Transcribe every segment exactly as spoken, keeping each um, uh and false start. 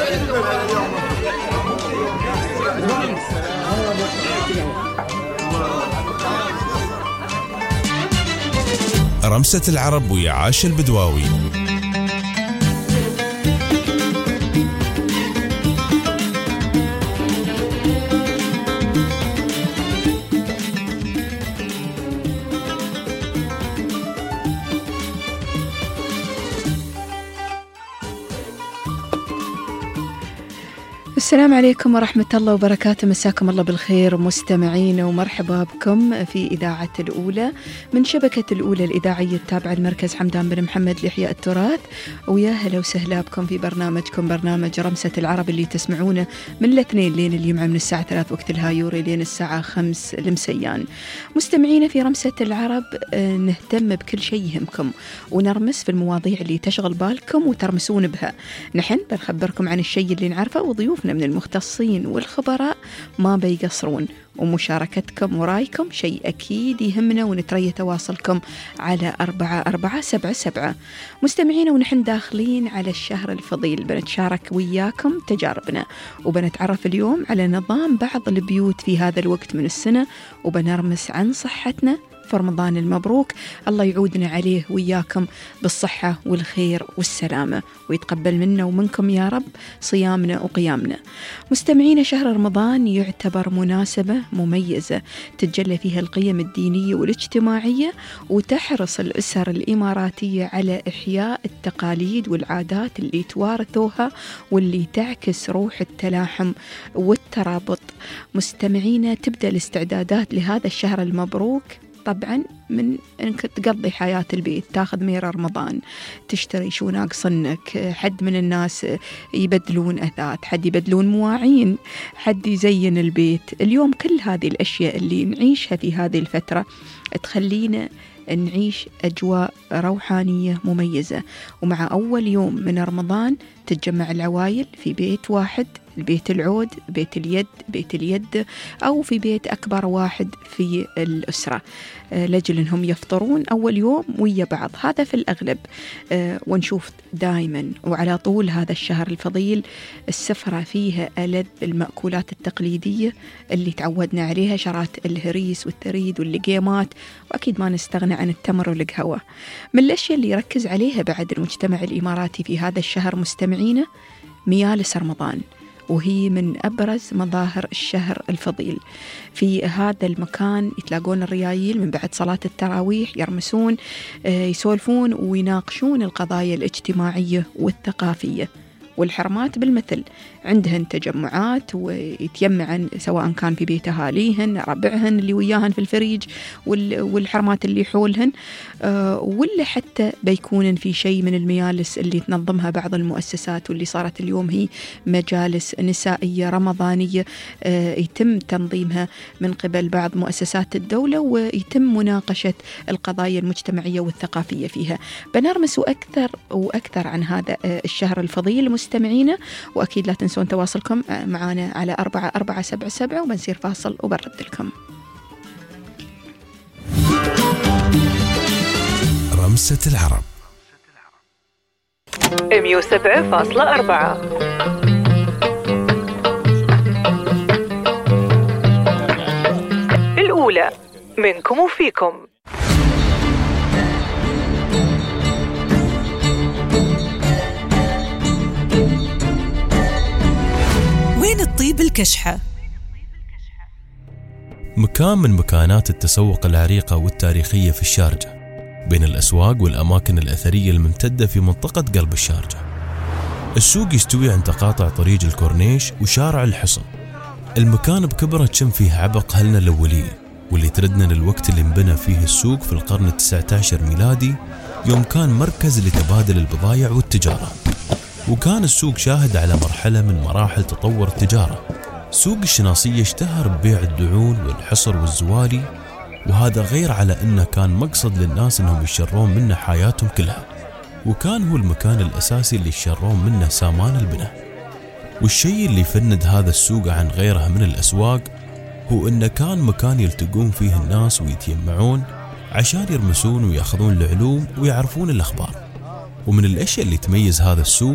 رمسة العرب ويا عاش البدواوي. السلام عليكم ورحمة الله وبركاته. مساكم الله بالخير مستمعين ومرحبا بكم في إذاعة الأولى من شبكة الأولى الإذاعية التابعة لمركز حمدان بن محمد لإحياء التراث. ويا هلا وسهلا بكم في برنامجكم برنامج رمسة العرب اللي تسمعونه من الاثنين لين الجمعة من الساعة ثلاث وقت الهايوري لين الساعة خمس المسيان. مستمعين في رمسة العرب نهتم بكل شيء يهمكم ونرمس في المواضيع اللي تشغل بالكم وترمسون بها. نحن بنخبركم عن الشيء اللي نعرفه وضيوفنا من المختصين والخبراء ما بيقصرون، ومشاركتكم ورايكم شيء أكيد يهمنا ونتريى تواصلكم على أربعة أربعة سبعة سبعة. مستمعين ونحن داخلين على الشهر الفضيل بنتشارك وياكم تجاربنا وبنتعرف اليوم على نظام بعض البيوت في هذا الوقت من السنة وبنرمس عن صحتنا في رمضان المبروك. الله يعودنا عليه وياكم بالصحة والخير والسلامة ويتقبل منا ومنكم يا رب صيامنا وقيامنا. مستمعين شهر رمضان يعتبر مناسبة مميزة تتجلى فيها القيم الدينية والاجتماعية وتحرص الأسر الإماراتية على إحياء التقاليد والعادات اللي توارثوها واللي تعكس روح التلاحم والترابط. مستمعين تبدأ الاستعدادات لهذا الشهر المبروك طبعا من انك تقضي حياة البيت، تاخذ ميرة رمضان، تشتري شو ناقصنك، حد من الناس يبدلون أثاث، حد يبدلون مواعين، حد يزين البيت. اليوم كل هذه الأشياء اللي نعيشها في هذه الفترة تخلينا نعيش أجواء روحانية مميزة. ومع أول يوم من رمضان تتجمع العوائل في بيت واحد، البيت العود، بيت اليد، بيت اليد أو في بيت أكبر واحد في الأسرة لجل أنهم يفطرون أول يوم ويا بعض. هذا في الأغلب. ونشوف دائما وعلى طول هذا الشهر الفضيل السفرة فيها ألذ المأكولات التقليدية اللي تعودنا عليها، شرات الهريس والثريد واللقيمات، وأكيد ما نستغنى عن التمر والقهوة. من الأشياء اللي يركز عليها بعد المجتمع الإماراتي في هذا الشهر مستمعين ميالس رمضان، وهي من أبرز مظاهر الشهر الفضيل. في هذا المكان يتلاقون الريايل من بعد صلاة التراويح يرمسون، يسولفون ويناقشون القضايا الاجتماعية والثقافية. والحرمات بالمثل عندهن تجمعات ويتجمعن سواء كان في بيت أهاليهن، ربعهن اللي وياهن في الفريج والحرمات اللي حولهن، ولا حتى بيكونن في شيء من المجالس اللي تنظمها بعض المؤسسات واللي صارت اليوم هي مجالس نسائية رمضانية يتم تنظيمها من قبل بعض مؤسسات الدولة ويتم مناقشة القضايا المجتمعية والثقافية فيها. بنرمس أكثر وأكثر عن هذا الشهر الفضيل مستمعينا، وأكيد لا تنسون تواصلكم معنا على أربعة أربعة سبعة سبعة وبنصير فاصل وبرد لكم. رمسة العرب مية وسبعة فاصلة أربعة. الأولى منكم وفيكم. وين الطيب الكشحة؟ مكان من مكانات التسوق العريقة والتاريخية في الشارجة، بين الأسواق والأماكن الأثرية الممتدة في منطقة قلب الشارجة. السوق يستوي عند تقاطع طريق الكورنيش وشارع الحصن. المكان بكبره تشم فيه عبق أهلنا الأولية، واللي تردنا للوقت اللي انبنى فيه السوق في القرن التاسع عشر ميلادي، يوم كان مركز لتبادل البضائع والتجارة. وكان السوق شاهد على مرحلة من مراحل تطور التجارة. سوق الشناصية اشتهر ببيع الدعون والحصر والزوالي، وهذا غير على أنه كان مقصد للناس أنهم يشرون منه حياتهم كلها، وكان هو المكان الأساسي اللي يشرون منه سامان البناء. والشيء اللي يفند هذا السوق عن غيرها من الأسواق هو أنه كان مكان يلتقون فيه الناس ويتجمعون عشان يرمسون ويأخذون العلوم ويعرفون الأخبار. ومن الأشياء اللي تميز هذا السوق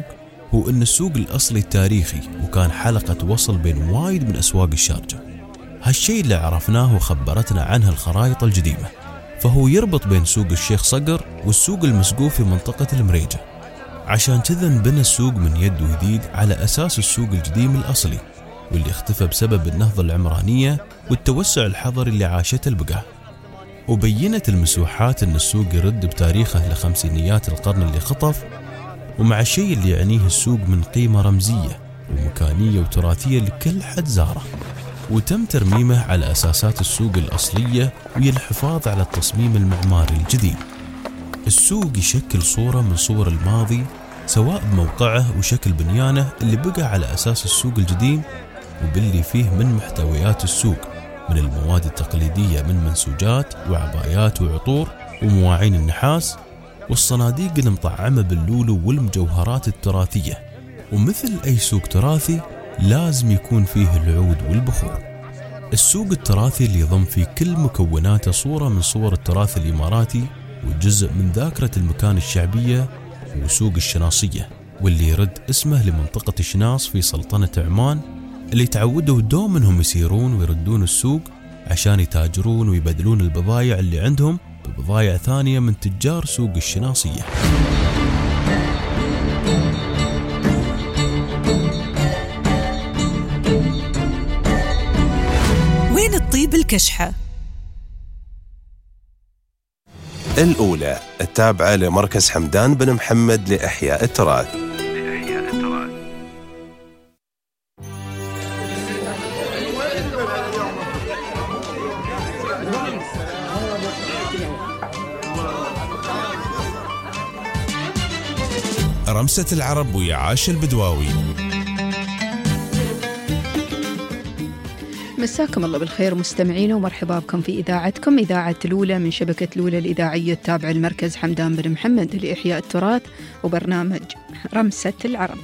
هو أن السوق الأصلي التاريخي وكان حلقة وصل بين وايد من أسواق الشارجة. هالشيء اللي عرفناه وخبرتنا عنه الخرائط القديمة، فهو يربط بين سوق الشيخ صقر والسوق المسقوف في منطقة المريجة. عشان كذا انبنى السوق من يد وجديد على أساس السوق القديم الأصلي، واللي اختفى بسبب النهضة العمرانية والتوسع الحضري اللي عاشته البقاع. وبينت المسوحات أن السوق يرد بتاريخه لخمسينيات القرن اللي خطف، ومع الشيء اللي يعنيه السوق من قيمة رمزية ومكانية وتراثية لكل حد زاره. وتم ترميمه على أساسات السوق الأصلية وهي الحفاظ على التصميم المعماري الجديد. السوق يشكل صورة من صور الماضي، سواء بموقعه وشكل بنيانه اللي بقى على أساس السوق القديم، وباللي فيه من محتويات السوق من المواد التقليدية من منسوجات وعبايات وعطور ومواعين النحاس، والصناديق المطعمة باللولو والمجوهرات التراثية. ومثل أي سوق تراثي لازم يكون فيه العود والبخور. السوق التراثي اللي يضم فيه كل مكوناته صورة من صور التراث الإماراتي وجزء من ذاكرة المكان الشعبية، وسوق الشناصية، واللي يرد اسمه لمنطقة الشناص في سلطنة عمان، اللي تعودوا دوم انهم يسيرون ويردون السوق عشان يتاجرون ويبدلون البضايع اللي عندهم ببضايع ثانية من تجار سوق الشناصية. وين الطيب الكشحة؟ الأولى التابعة لمركز حمدان بن محمد لإحياء التراث. رمسة العرب ويا عاشا البدواوي. مساكم الله بالخير مستمعينا، ومرحبا بكم في إذاعتكم، إذاعة الأولى من شبكة الأولى الإذاعية التابعة لمركز حمدان بن محمد لإحياء التراث، وبرنامج رمسة العرب.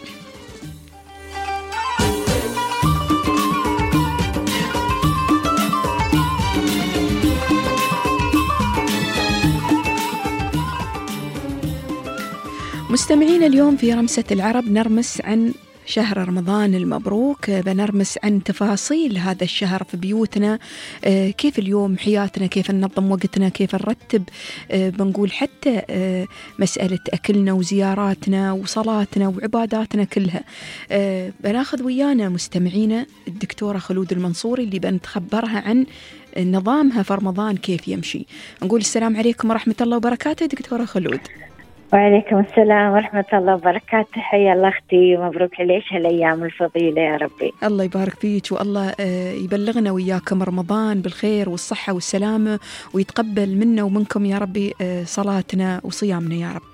مستمعين، اليوم في رمسة العرب نرمس عن شهر رمضان المبروك، بنرمس عن تفاصيل هذا الشهر في بيوتنا، كيف اليوم حياتنا، كيف ننظم وقتنا، كيف نرتب، بنقول حتى مسألة أكلنا وزياراتنا وصلاتنا وعباداتنا كلها. بناخذ ويانا مستمعينا الدكتورة خلود المنصوري اللي بنتخبرها عن نظامها في رمضان كيف يمشي. نقول السلام عليكم ورحمة الله وبركاته دكتورة خلود. وعليكم السلام ورحمة الله وبركاته. حيا الله أختي، مبروك عليك هالأيام الفضيلة يا ربي. الله يبارك فيك، والله يبلغنا وياكم رمضان بالخير والصحة والسلامة، ويتقبل منا ومنكم يا ربي صلاتنا وصيامنا يا رب،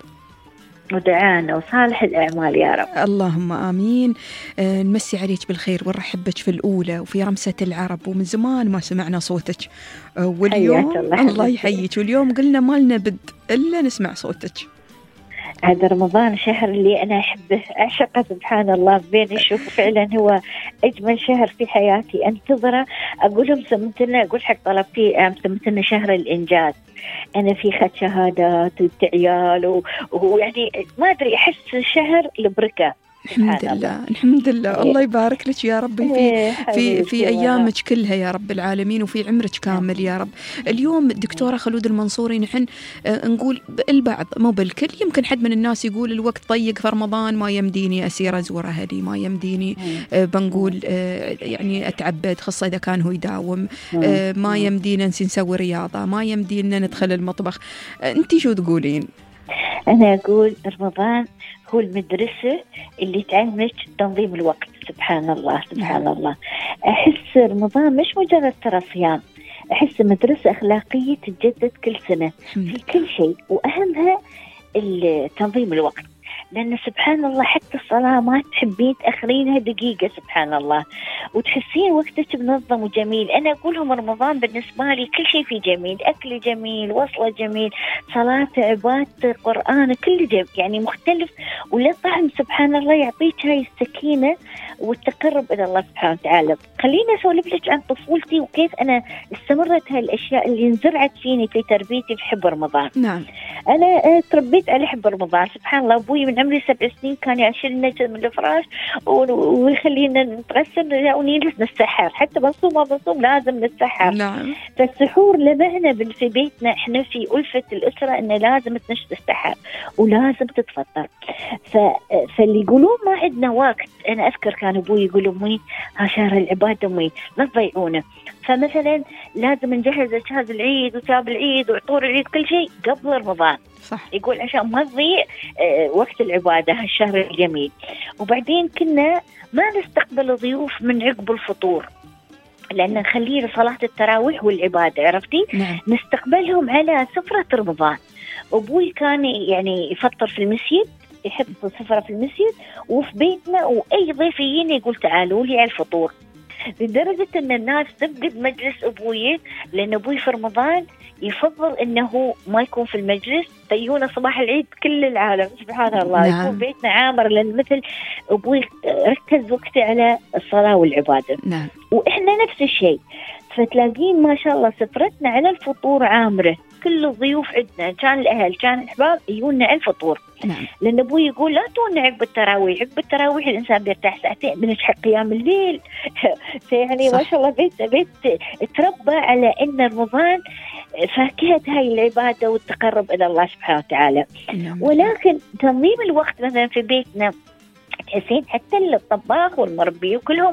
ودعانا وصالح الأعمال يا رب. اللهم آمين. نمسي عليك بالخير ونرحب بك في الأولى وفي رمسة العرب، ومن زمان ما سمعنا صوتك، واليوم الله, الله يحييك، واليوم قلنا ما لنا بد إلا نسمع صوتك. هذا رمضان شهر اللي أنا أحبه أعشقه سبحان الله، بين أشوف فعلا هو أجمل شهر في حياتي، أنتظره. أقولهم سمتنا، أقول حق طلبتي سمتنا شهر الإنجاز. أنا في خد شهادات وعيال ويعني ما أدري، أحس شهر البركة. الحمد لله الحمد لله إيه. الله يبارك لك يا ربي في إيه في في ايامك كلها يا رب العالمين، وفي عمرك كامل يا رب. اليوم الدكتوره خلود المنصوري نحن نقول البعض مو بالكل، يمكن حد من الناس يقول الوقت ضيق في رمضان، ما يمديني اسير ازور اهلي، ما يمديني بنقول يعني اتعبد، خاصه اذا كان هو يداوم، ما يمدينا نسوي رياضه، ما يمدينا ندخل المطبخ. انت شو تقولين؟ انا اقول رمضان هو المدرسة اللي تعلمك تنظيم الوقت. سبحان الله سبحان نعم. الله أحس رمضان مش مجرد ترى صيام، أحس مدرسة أخلاقية تتجدد كل سنة في كل شيء، وأهمها تنظيم الوقت. لأن سبحان الله حتى الصلاة ما تحبين تأخرينها دقيقة سبحان الله، وتحسين وقتك منظم وجميل. أنا أقولهم رمضان بالنسبة لي كل شيء فيه جميل، أكل جميل، وصلة جميل، صلاة، عبادة، قرآن، كل جميل يعني مختلف، ولا طعم سبحان الله يعطيك هاي السكينة والتقرب إلى الله سبحانه وتعالى. خليني أسولف لك عن طفولتي وكيف أنا استمرت هاي الأشياء اللي انزرعت فيني في تربيتي في حب رمضان. نعم. أنا تربيت على حب رمضان سبحان الله. أبوي من من عمري سبع سنين كان يشيلنا من الفراش ويخلينا نتغسل ونجلس نتسحر، حتى بصوم ما بصوم لازم نتسحر. نعم. فالسحور لمعنا في بيتنا احنا في ألفة الأسرة إنه لازم تتسحر ولازم تتفطر. ف... فاللي يقولون ما عندنا وقت، أنا أذكر كان أبوي يقول أمي ها شهر العبادة أمي لا تضيعونه، فمثلا لازم نجهز جهاز العيد وتاب العيد وعطور العيد كل شيء قبل رمضان. صح. يقول عشان ما تضيع وقت العبادة هالشهر الجميل. وبعدين كنا ما نستقبل ضيوف من عقب الفطور لأن نخليه لصلاة التراويح والعبادة، عرفتي؟ نعم. نستقبلهم على سفرة رمضان. أبوي كان يعني يفطر في المسجد، يحط سفرة في المسجد وفي بيتنا، وأي ضيف يجينا يقول تعالوا لي على الفطور، لدرجة أن الناس تفقد مجلس أبوي، لأن أبوي في رمضان يفضل أنه ما يكون في المجلس، تيونا صباح العيد كل العالم سبحان الله. نعم. يكون بيتنا عامر، لأن مثل أبوي ركز وقته على الصلاة والعبادة. نعم. وإحنا نفس الشيء، فتلاقين ما شاء الله سفرتنا على الفطور عامرة، كل الضيوف عندنا كان الأهل كان الأحباب يجونا على الفطور. نعم. لأن أبوي يقول لا تونا عقب التراويح، عقب التراويح الإنسان بيرتاح ساعتين بنشحق قيام الليل. فيعني ما شاء الله بيت بيت تربى على إن رمضان فاكهة هاي العبادة والتقرب إلى الله سبحانه وتعالى. نعم. ولكن تنظيم الوقت مثلا في بيتنا تحسين حتى الطباخ والمربي وكلهم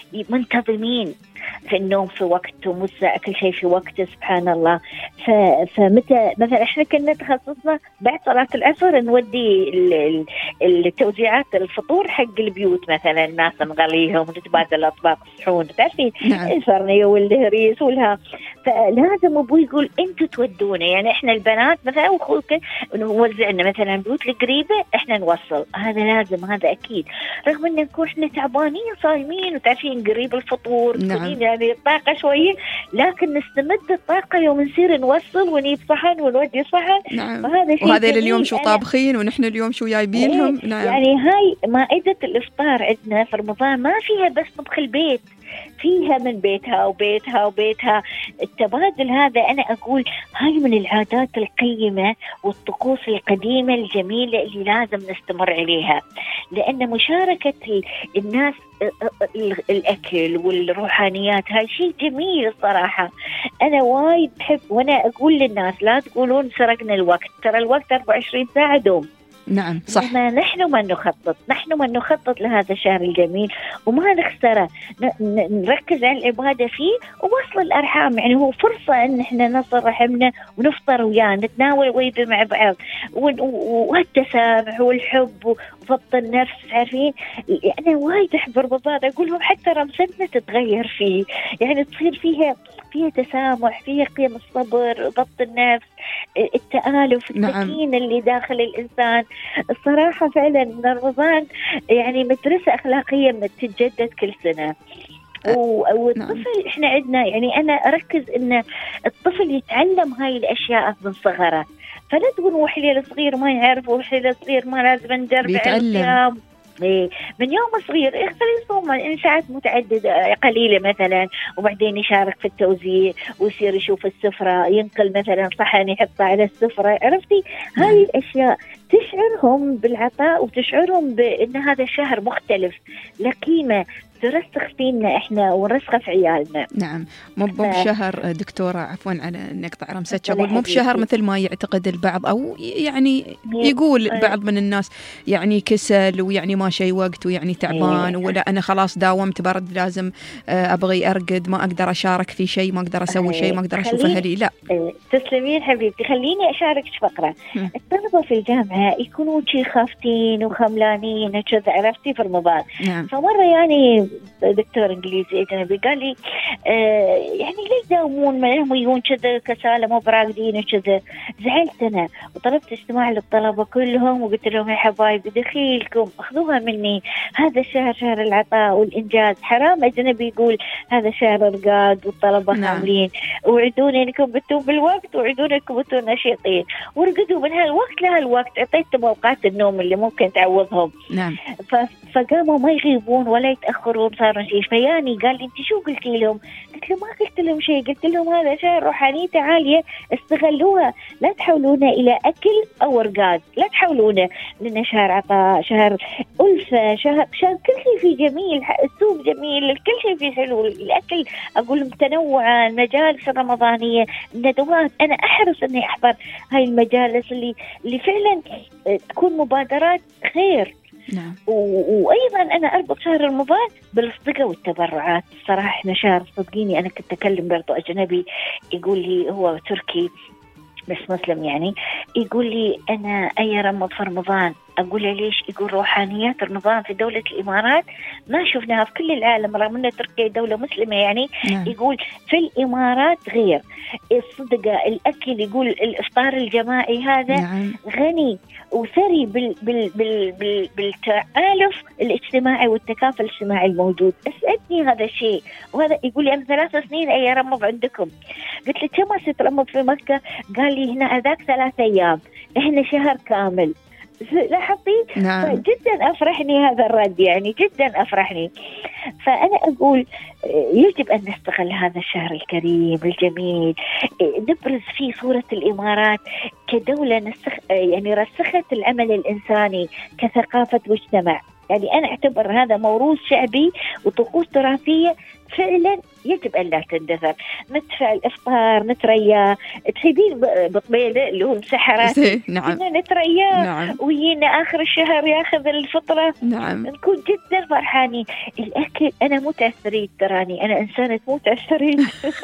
منتظمين في النوم في وقته، والساعة كل شيء في وقته سبحان الله. ف... فمتى مثلا احنا كنا تخصصنا بعد صلاة العصر نودي ال... التوزيعات الفطور حق البيوت، مثلا الناس نغليهم ونتبادل الأطباق الصحون تعرفين. نعم. الفرنية والهريس والها، فلازم أبوي يقول أنتوا تودونا، يعني احنا البنات مثلا وخوك نوزعنا مثلا بيوت القريبة احنا نوصل، هذا لازم هذا أكيد، رغم أن نكون احنا تعبانين صايمين وتعرفين قريب الفطور. نعم. يعني الطاقة شوية، لكن نستمد الطاقة يوم نصير نوصل ونجيب صحن ونودي صحن. نعم. وهذا اليوم شو طابخين ونحن اليوم شو جايبينهم. إيه. نعم. يعني هاي مائدة الإفطار عندنا في رمضان ما فيها بس طبخ البيت، فيها من بيتها وبيتها وبيتها. التبادل هذا أنا أقول هاي من العادات القيمة والطقوس القديمة الجميلة اللي لازم نستمر عليها، لأن مشاركة الناس الأكل والروحانيات هاي شيء جميل الصراحة. أنا وايد بحب، وأنا أقول للناس لا تقولون سرقنا الوقت، ترى الوقت أربعة وعشرين ساعة دوم. نعم صح. ما نحن ما نخطط، نحن ما نخطط لهذا الشهر الجميل وما نخسره، نركز على العبادة فيه ووصل الأرحام. يعني هو فرصة أن احنا نصل رحمنا ونفطر وياه، نتناول ويبه مع بعض، والتسامح والحب وضبط النفس. عارفين أنا وايد أحب رمضان، أقولهم حتى رمستنا تتغير فيه، يعني تصير فيها فيها تسامح، فيها قيم الصبر، ضبط النفس، التآلف، السكينة. نعم. اللي داخل الإنسان. الصراحة فعلا رمضان يعني مدرسة أخلاقية تتجدد كل سنة. والطفل نعم. احنا عندنا يعني أنا أركز إن الطفل يتعلم هاي الأشياء من صغره، فلا تقول وحلي الصغير ما يعرف، وحلي الصغير ما لازم ندرب بيتعلم من يوم صغير. يخلي يصوم إن ساعات متعددة قليلة مثلا، وبعدين يشارك في التوزيع ويصير يشوف السفرة، ينقل مثلا صحن يحطه على السفرة. عرفتي هاي الأشياء تشعرهم بالعطاء وتشعرهم بأن هذا الشهر مختلف لقيمة ترسخ فينا احنا ونرسخ في عيالنا. نعم. مو بشهر دكتورة، عفوا على نقطع رمستك، اقول مو بشهر مثل ما يعتقد البعض، او يعني يقول بعض من الناس يعني كسل ويعني ما شي وقت ويعني تعبان، ولا انا خلاص داومت برد لازم ابغي ارقد، ما اقدر اشارك في شيء، ما اقدر اسوي شيء، ما اقدر اشوف اهلي. لا تسلمين حبيبتي. خليني اشارك فقرة. الطلبة في الجامعة يكونوا شي خافتين وخملانين كذا، عرفتي في رمضان. نعم. فمرة يعني دكتور انجليزي اجنبي قال لي آه يعني ليش داومون معهم يجون كذا كسالة مو براقدين وكذا. زعلت انا وطلبت اجتماع للطلبة كلهم وقلت لهم يا حبايبي دخيلكم اخذوها مني، هذا الشهر شهر العطاء والانجاز. حرام اجنبي يقول هذا شهر رقاد والطلبة خاملين. وعدوني انكم بتون بالوقت، وعدوني انكم بتون نشيطين، ورقدوا من هالوقت لهالوقت، اعطيتهم اوقات النوم اللي ممكن تعوضهم. نعم. فقاموا ما يغيبون ولا يتاخرون يقدرون صار شيء. فياني قال لي أنت شو قلتي لهم؟ قلت له ما قلت لهم شيء، قلت لهم هذا شهر روحانيته عالية، استغلوها، لا تحولونه إلى أكل أو ورقات، لا تحولونه، لأنه شهر عطاء، شهر ألفة، شهر شهر كل شيء فيه جميل، السوق جميل، كل شيء فيه حلو، الأكل أقول متنوعة، المجالس الرمضانية، الندوات، أنا أحرص إني أحضر هاي المجالس اللي اللي فعلا تكون مبادرات خير. نعم. وأيضا أنا أربط شهر رمضان بالصدقة والتبرعات. صراحة إحنا شهر، صدقيني أنا كنت أكلم برضو أجنبي يقول لي، هو تركي بس مسلم يعني، يقول لي أنا أي رمض في رمضان، أقول له ليش؟ يقول روحانيات رمضان في دولة الإمارات ما شفناها في كل العالم، رغم أن تركيا دولة مسلمة يعني. نعم. يقول في الإمارات غير الصدقة، الأكل، يقول الإفطار الجماعي هذا. نعم. غني وثري بال بال بال بال بالتآلف الاجتماعي والتكافل الاجتماعي الموجود. أسعدني هذا الشيء. وهذا يقول لي أنا ثلاث سنين أي رمض عندكم. قلت له كم سترمض في مكة؟ قال لي هنا أذاك ثلاث أيام، إحنا شهر كامل. لاحظتي؟ نعم. جدا أفرحني هذا الرد، يعني جدا أفرحني. فأنا أقول يجب أن نستغل هذا الشهر الكريم الجميل، نبرز فيه صورة الإمارات كدولة نسخ يعني رسخت العمل الإنساني كثقافة مجتمع. يعني أنا أعتبر هذا موروث شعبي وطقوس تراثية فعلا يجب أن لا تندثر. ندفع الإفطار، نتريا، تحبين بطبيلة اللي هم سحرات. نعم. نتريا. نعم. وينا آخر الشهر ياخذ الفطرة. نعم. نكون جدا فرحانين. الأكل أنا مو تأثريت، تراني أنا إنسانة مو تأثريت.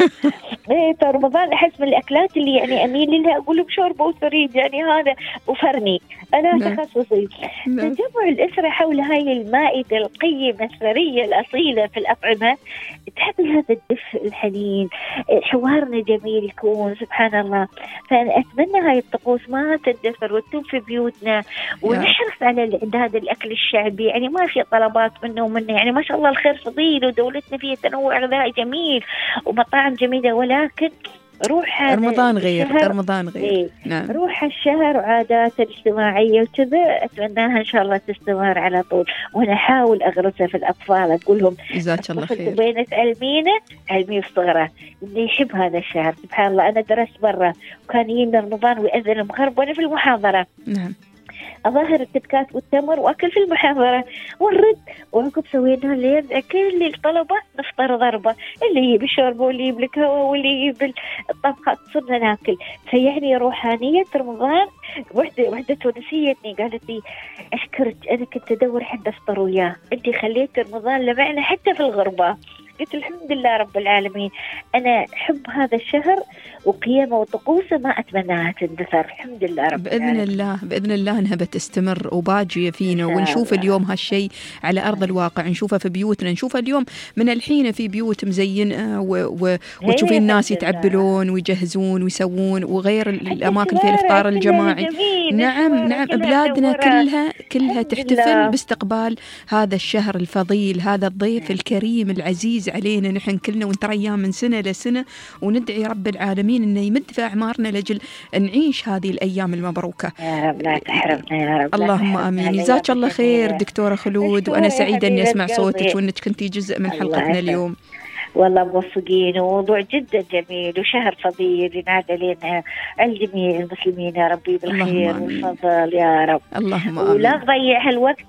إيه رمضان أحس من الأكلات اللي يعني أميل لها، أقول بشوربة وثريد يعني هذا وفرني، أنا نعم. تخصصي. نعم. تجمع الأسرة حول هاي المائدة القيمة الثرية الأصيلة في الأطعمة تحب هذا الدفء الحنين، حوارنا جميل يكون سبحان الله. فأنا أتمنى هاي الطقوس ما تندثر وتكون في بيوتنا، ونحرص على الإعداد الأكل الشعبي. يعني ما في طلبات منه ومنه، يعني ما شاء الله الخير فضيل ودولتنا فيها تنوع غذائي جميل ومطاعم جميلة، ولكن روح رمضان غير، رمضان غير. إيه. نعم. روح الشهر وعادات الاجتماعية وكذا أتمناها إن شاء الله تستمر على طول، وأنا أحاول أغرسها في الأطفال، أقول لهم جزاك الله خير، بين تعلمينه علمي في صغره اللي يحب هذا الشهر. سبحان الله أنا درست برا وكان يجينا رمضان ويأذن المغرب وأنا في المحاضرة. نعم. أظاهر الكتكات والتمر وأكل في المحاضرة ونرد، وعقب سوينا اللي كل الطلبة نفطر ضربة، اللي يجيب الشوربة واللي يجيب الكهوة واللي يجيب الطبخة صرنا ناكل. فيعني روحانية رمضان وحدة وحدة تونسيتني قالت لي أشكرك، أنا كنت أدور حد أفطر وياه، أنت خليت رمضان لمعنا حتى في الغربة. قلت الحمد لله رب العالمين، أنا أحب هذا الشهر وقيمه وطقوسه ما أتمناها تندثر. الحمد لله رب بإذن العالمين. الله بإذن الله أنها بتستمر وباجية فينا، ونشوف اليوم هالشيء على أرض الواقع، نشوفه في بيوتنا، نشوفه اليوم من الحين في بيوت مزينة و... و... وتشوفين الناس يتعبلون ويجهزون ويسوون، وغير الأماكن في الإفطار الجماعي. نعم نعم بلادنا كلها كلها تحتفل باستقبال هذا الشهر الفضيل، هذا الضيف الكريم العزيز علينا نحن كلنا، ونترياه من سنة لسنة، وندعي رب العالمين إنه يمد في أعمارنا لجل نعيش هذه الأيام المبروكة. يا رب لا تحرمنا يا رب. اللهم آمين. جزاك الله خير دكتورة خلود، وأنا سعيدة إني أسمع صوتك وإنك كنتي جزء من حلقتنا اليوم. والله موفقين، وموضوع جدا جميل وشهر فضيل ينعاد علينا الجميع المسلمين يا ربي بالخير والفضل يا رب. اللهم آمين. ولا نضيع هالوقت،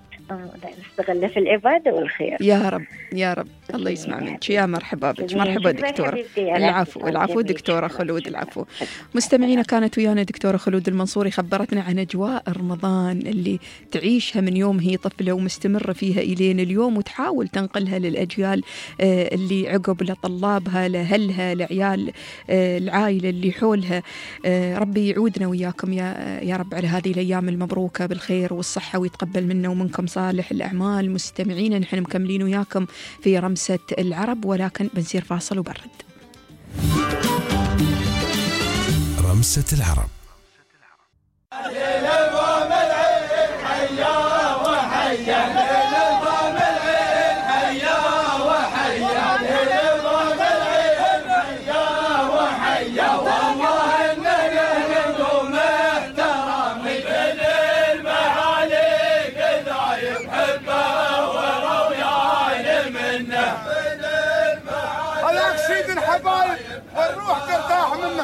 نستغله في العبادة والخير يا رب يا رب. الله يسمع منك. يا مرحبا بك. مرحبا دكتورة. العفو العفو دكتورة خلود، العفو. مستمعينا كانت ويانا دكتورة خلود المنصوري، خبرتنا عن أجواء رمضان اللي تعيشها من يوم هي طفلة ومستمرة فيها إلين اليوم، وتحاول تنقلها للأجيال اللي عقب، لطلابها، لأهلها، لعيال العائلة اللي حولها. ربي يعودنا وياكم يا يا رب على هذه الأيام المبروكة بالخير والصحة، ويتقبل منا ومنكم صالح الأعمال. مستمعينا نحن مكملين وياكم في رمسة العرب، ولكن بنصير فاصل وبرد. رمسة العرب. راح منا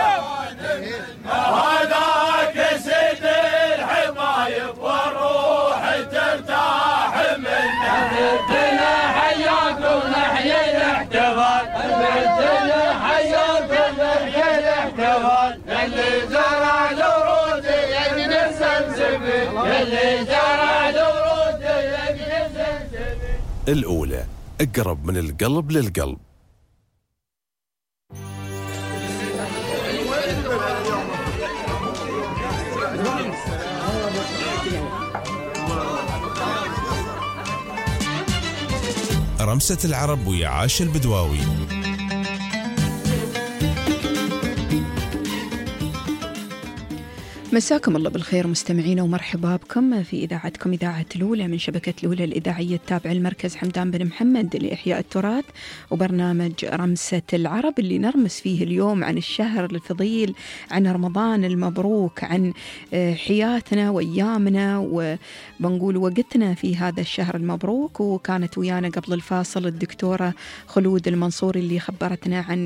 هذاك سيد الحبايب والروح ترتاح منه. بنتنا حياكم نحيي الاحتفال، بنتنا حياكم نحيي الاحتفال. اللي زرع الورود يجلس الزبيب، اللي زرع الورود يجلس الزبيب. الأولى أقرب من القلب للقلب. رمسة العرب ويا عاش البدواوي. مساكم الله بالخير مستمعينا ومرحبا بكم في إذاعتكم إذاعة الأولى من شبكة الأولى الإذاعية التابعة المركز حمدان بن محمد لإحياء التراث، وبرنامج رمسة العرب اللي نرمس فيه اليوم عن الشهر الفضيل، عن رمضان المبروك، عن حياتنا وأيامنا وبنقول وقتنا في هذا الشهر المبروك. وكانت ويانا قبل الفاصل الدكتورة خلود المنصوري اللي خبرتنا عن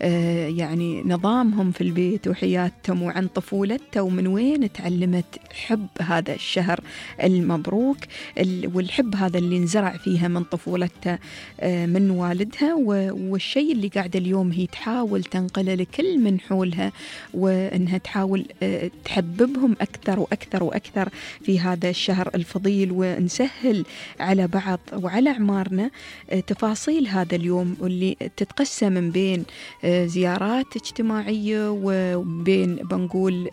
يعني نظامهم في البيت وحياتهم وعن طفولتها ومن وين تعلمت حب هذا الشهر المبروك، والحب هذا اللي انزرع فيها من طفولتها من والدها، والشيء اللي قاعدة اليوم هي تحاول تنقله لكل من حولها، وأنها تحاول تحببهم أكثر وأكثر وأكثر في هذا الشهر الفضيل، ونسهل على بعض وعلى أعمارنا تفاصيل هذا اليوم، واللي تتقسم من بين زيارات اجتماعية وبين بنقول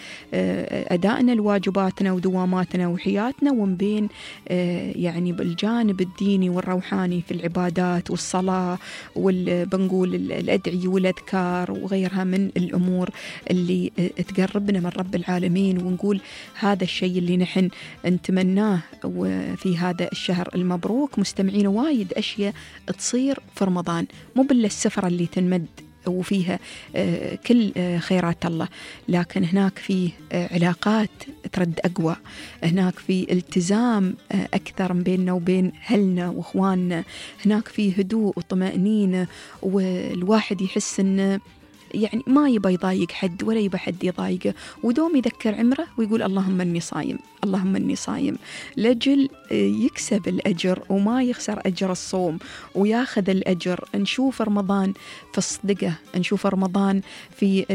أدائنا لواجباتنا ودواماتنا وحياتنا، ومن بين يعني بالجانب الديني والروحاني في العبادات والصلاة والبنقول الأدعية والأذكار وغيرها من الأمور اللي تقربنا من رب العالمين. ونقول هذا الشيء اللي نحن نتمناه في هذا الشهر المبروك. مستمعين وايد أشياء تصير في رمضان، مو بالله السفرة اللي تنمد وفيها كل خيرات الله، لكن هناك في علاقات ترد أقوى، هناك في التزام أكثر بيننا وبين أهلنا وإخواننا، هناك في هدوء وطمأنينة، والواحد يحس إنه يعني ما يبى يضايق حد ولا يبى حد يضايقه، ودوم يذكر عمره ويقول اللهم إني صايم، اللهم إني صايم، لجل يكسب الأجر وما يخسر أجر الصوم وياخذ الأجر. نشوف رمضان في الصدقة، نشوف رمضان في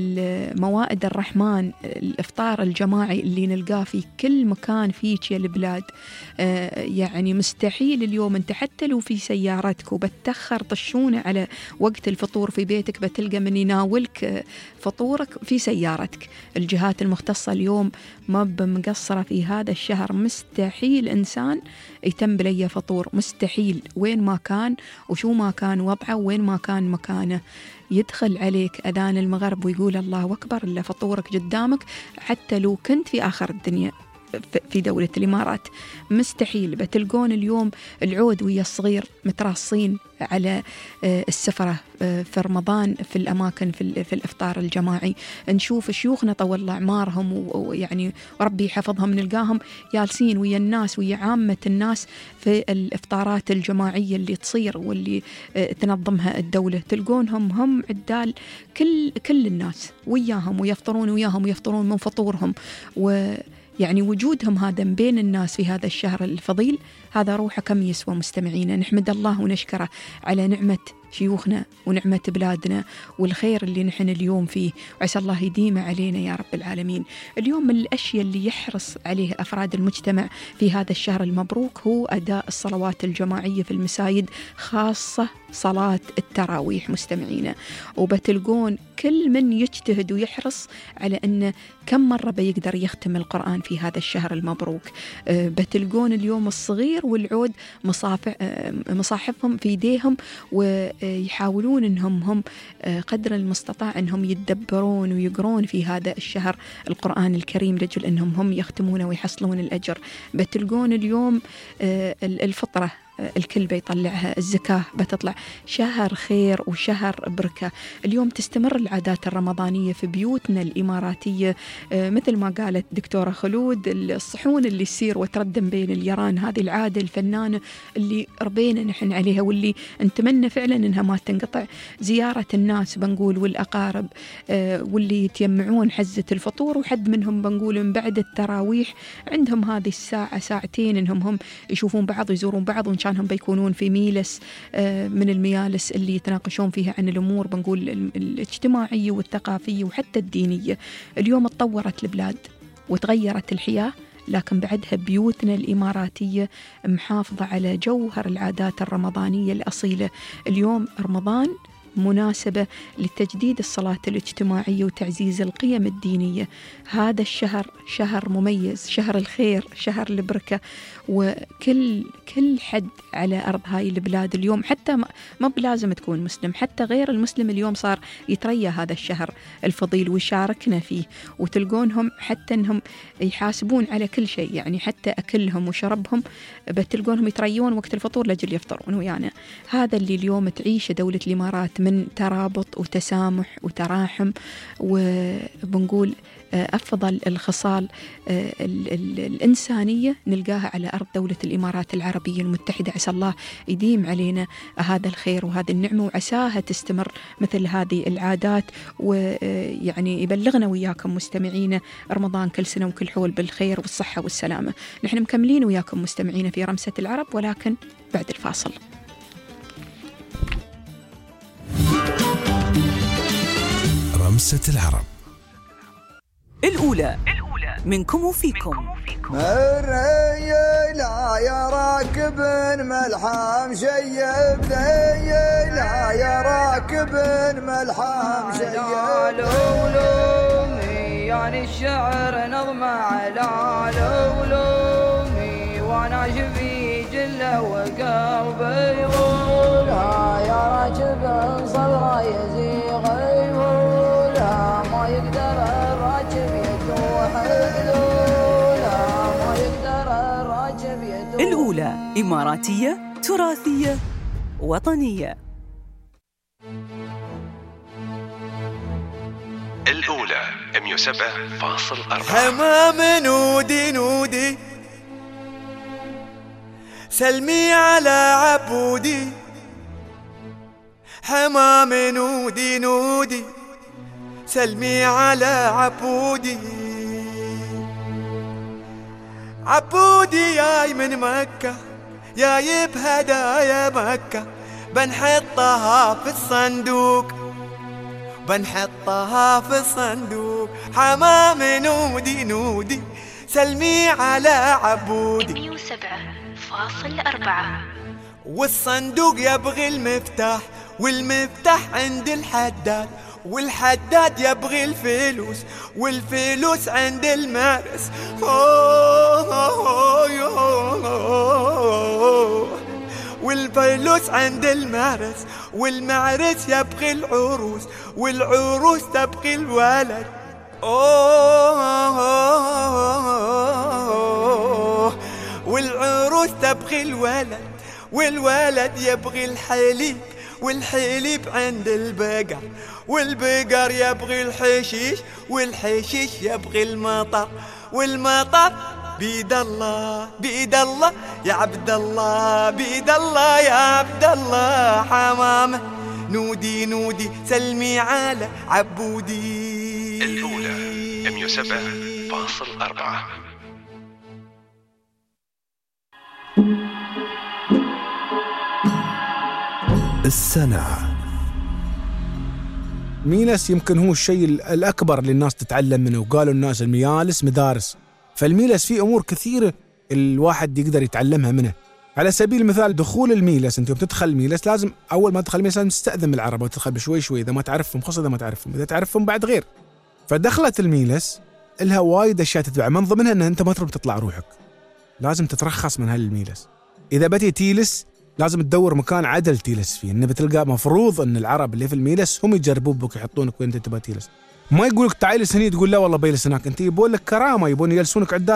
موائد الرحمن، الإفطار الجماعي اللي نلقاه في كل مكان فيك يا البلاد. يعني مستحيل اليوم أنت حتى لو في سيارتك وبتأخر طشونة على وقت الفطور في بيتك بتلقى من يناولك فطورك في سيارتك. الجهات المختصة اليوم ما بمقصرة في هذا الشهر، مستحيل إنسان يتم بلي فطور، مستحيل، وين ما كان وشو ما كان وضعه وين ما كان مكانه. يدخل عليك أذان المغرب ويقول الله أكبر إلا فطورك قدامك، حتى لو كنت في آخر الدنيا في دولة الإمارات مستحيل. بتلقون اليوم العود ويا الصغير متراصين على السفرة في رمضان في الأماكن في, في الإفطار الجماعي. نشوف شيوخنا طول الله أعمارهم ويعني ربي يحفظهم، نلقاهم جالسين ويا الناس ويا عامة الناس في الإفطارات الجماعية اللي تصير واللي تنظمها الدولة. تلقونهم هم عدال كل كل الناس وياهم ويفطرون وياهم ويفطرون من فطورهم، و يعني وجودهم هذا بين الناس في هذا الشهر الفضيل هذا روحه كم يسوى. مستمعينا نحمد الله ونشكره على نعمة شيوخنا ونعمة بلادنا والخير اللي نحن اليوم فيه، وعسى الله يديمه علينا يا رب العالمين. اليوم من الأشياء اللي يحرص عليه أفراد المجتمع في هذا الشهر المبروك هو أداء الصلوات الجماعية في المساجد، خاصة صلاة التراويح. مستمعينا وبتلقون كل من يجتهد ويحرص على أن كم مرة بيقدر يختم القرآن في هذا الشهر المبروك. بتلقون اليوم الصغير والعود مصاحفهم في يديهم، ويحاولون أنهم هم قدر المستطاع أنهم يتدبرون ويقرون في هذا الشهر القرآن الكريم لجل أنهم هم يختمون ويحصلون الأجر. بتلقون اليوم الفطرة الكل بيطلعها، الزكاة بتطلع، شهر خير وشهر بركة. اليوم تستمر العادات الرمضانية في بيوتنا الإماراتية مثل ما قالت دكتورة خلود، الصحون اللي يصير وتردم بين اليران، هذه العادة الفنانة اللي ربينا نحن عليها واللي نتمنى فعلا إنها ما تنقطع. زيارة الناس بنقول والأقارب واللي يتجمعون حزة الفطور، وحد منهم بنقول من بعد التراويح عندهم هذه الساعة ساعتين إنهم هم يشوفون بعض يزورون بعض، وإن كانهم بيكونون في ميلس من الميالس اللي يتناقشون فيها عن الأمور بنقول الاجتماعية والثقافية وحتى الدينية. اليوم اتطورت البلاد وتغيرت الحياة، لكن بعدها بيوتنا الإماراتية محافظة على جوهر العادات الرمضانية الأصيلة. اليوم رمضان مناسبة لتجديد الصلاة الاجتماعية وتعزيز القيم الدينية. هذا الشهر شهر مميز، شهر الخير، شهر البركة، وكل كل حد على أرض هاي البلاد اليوم، حتى ما بلازم تكون مسلم، حتى غير المسلم اليوم صار يتريا هذا الشهر الفضيل ويشاركنا فيه، وتلقونهم حتى أنهم يحاسبون على كل شيء، يعني حتى أكلهم وشربهم بتلقونهم يتريون وقت الفطور لجل يفطرون ويانا. هذا اللي اليوم تعيشه دولة الإمارات من ترابط وتسامح وتراحم، وبنقول أفضل الخصال الإنسانية نلقاها على أرض دولة الإمارات العربية المتحدة. عسى الله يديم علينا هذا الخير وهذه النعمة، وعساها تستمر مثل هذه العادات، ويعني يبلغنا وياكم مستمعينا رمضان كل سنة وكل حول بالخير والصحة والسلامة. نحن مكملين وياكم مستمعينا في رمسة العرب، ولكن بعد الفاصل. رمسة العرب الأولى منكم وفيكم. الريل يا راكب ملحم شيب ذي، لا يا راكب ملحم شيب لولومي، يعني الشعر نظم على لولومي، وانا شفي جله وقلبي يقول يا راكب صدره يزيغ يقول ما يقدر الراكب الأولى إماراتية تراثية وطنية. الأولى مية وسبعة فاصل أربعة. حمام نودي نودي سلمي على عبودي، حمام نودي نودي سلمي على عبودي، عبودي جاي من مكة جايب هدايا مكة، بنحطها في الصندوق بنحطها في الصندوق، حمام نودي نودي سلمي على عبودي. مية وسبعة فاصل أربعة. والصندوق يبغي المفتاح، والمفتاح عند الحداد، والحداد يبغي الفلوس، والفلوس عند المارس. والفلوس عند المارس، والمارس يبغي العروس، والعروس تبغي الولد. والعروس تبغي الولد، والولد يبغي الحليب، والحليب عند البقر، والبقر يبغي الحشيش، والحشيش يبغي المطر، والمطر بيد الله بيد الله يا عبد الله، بيد الله يا عبد الله، حمامة نودي نودي سلمي على عبودي. الأولى مية وسبعة فاصل أربعة. السنة. ميلس يمكن هو الشيء الأكبر اللي الناس تتعلم منه، وقالوا الناس الميالس مدارس، فالميلس فيه أمور كثيرة الواحد يقدر يتعلمها منه. على سبيل المثال دخول الميلس، أنت يوم تدخل ميلس لازم أول ما تدخل ميلس لازم تستأذن من العرب وتدخل بشوي شوي، إذا ما تعرفهم خاصة إذا ما تعرفهم، إذا تعرفهم بعد غير. فدخلت الميلس لها وايد أشياء تتبع، من ضمنها أن أنت ما تروح تطلع روحك، لازم تترخص من هالميلس. إذا بتي تيلس لازم تدور مكان عدل تيلس فيه، إنه بتلقى مفروض أن العرب اللي في الميلس هم يجربون بك يحطونك وين أنت تبغى تيلس، ما يقولك تعال هني تقول لا والله بيلس هناك، أنت يبون لك كرامة، يبون يجلسونك عدال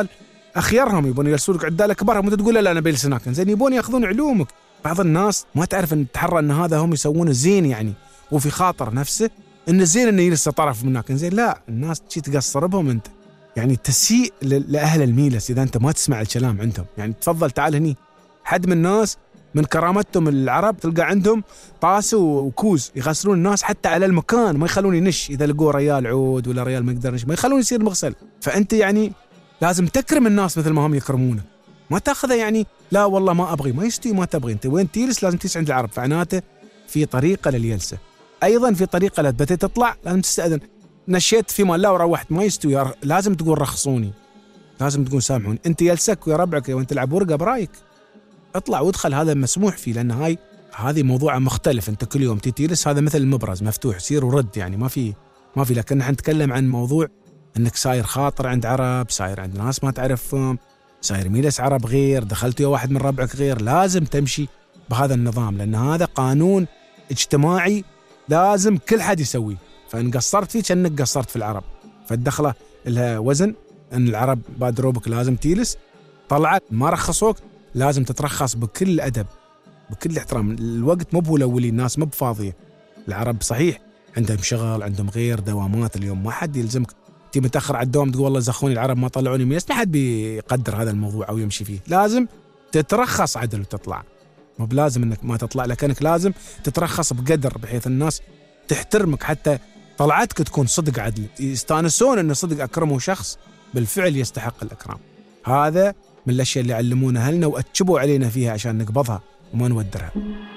أخيرهم يبون يرسلوك عدال أكبرهم وأنت تقول لا أنا بيلس هناك، زين يبون يأخذون علومك. بعض الناس ما تعرف أن تحرى أن هذا هم يسوون الزين يعني، وفي خاطر نفسه أن الزين أنه يلس طرف من هناك، زين لا الناس تجي تقصر بهم أنت، يعني تسيء لأهل الميلس إذا أنت ما تسمع الكلام عندهم. يعني تفضل تعال هني، حد من الناس من كرامتهم العرب تلقى عندهم طاس وكوز يغسلون الناس حتى على المكان، ما يخلون ينش، إذا لقوا ريال عود ولا ريال ما يقدر ينش ما يخلون يصير مغسل. فأنت يعني لازم تكرم الناس مثل ما هم يكرمونك، ما تاخذها يعني لا والله ما أبغي، ما يستوي ما تبغي. أنت وين تيلس لازم تيلس عند العرب، فعناته في طريقة لليلسة، أيضا في طريقة لتبتي تطلع لازم تستأذن. نشيت في مال لا وروحت ما يستوي، لازم تقول رخصوني، لازم تقول سامحوني. أنت يلسك ويا ربعك وأنت تلعب ورقة برايك، اطلع وادخل، هذا مسموح فيه، لأن هاي هذه موضوع مختلف. أنت كل يوم تيلس هذا مثل المبرز مفتوح سير ورد، يعني ما في ما في لكن نحن نتكلم عن موضوع أنك ساير خاطر عند عرب، ساير عند ناس ما تعرفهم، ساير ميلس عرب غير، دخلت يا واحد من ربعك غير، لازم تمشي بهذا النظام، لأن هذا قانون اجتماعي لازم كل حد يسويه. فإن قصرت فيه كأنك قصرت في العرب. فالدخلة لها وزن، أن العرب بادروبك لازم تيلس، طلعت ما رخصوك لازم تترخص بكل أدب بكل احترام. الوقت مو بولولي، الناس مو بفاضية. العرب صحيح عندهم شغل، عندهم غير دوامات، اليوم ما حد يلزمك تي متأخر على الدوام تقول والله زخوني العرب ما طلعوني ميلس، ما حد بيقدر هذا الموضوع أو يمشي فيه. لازم تترخص عدل وتطلع، مو بلازم انك ما تطلع، لكنك لازم تترخص بقدر بحيث الناس تحترمك، حتى طلعتك تكون صدق عدل، يستانسون ان صدق اكرموا شخص بالفعل يستحق الاكرام. هذا من الاشياء اللي علمونا لنا واتشبوا علينا فيها عشان نقبضها وما نودرها.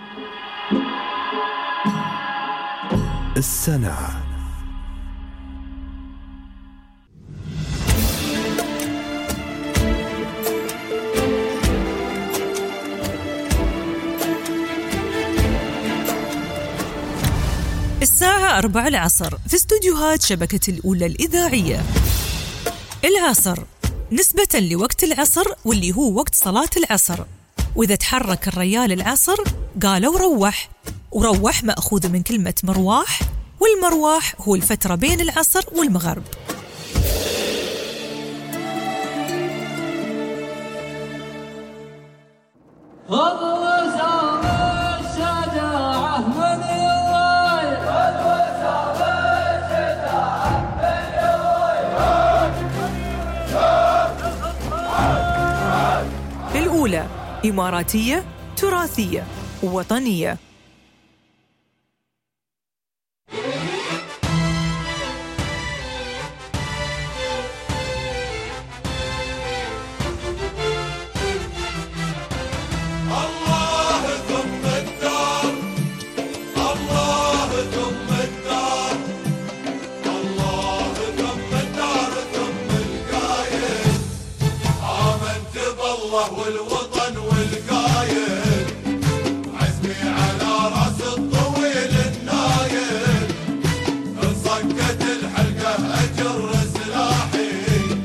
السنة الساعة أربع العصر في استوديوهات شبكة الأولى الإذاعية. العصر نسبة لوقت العصر واللي هو وقت صلاة العصر، وإذا تحرك الريال العصر قالوا روح، وروح مأخوذ من كلمة مرواح، والمرواح هو الفترة بين العصر والمغرب. الأولى إماراتية، تراثية، وطنية. والوطن والقايد عزمي على راس الطويل النايل، انصكت الحلقة أجر سلاحي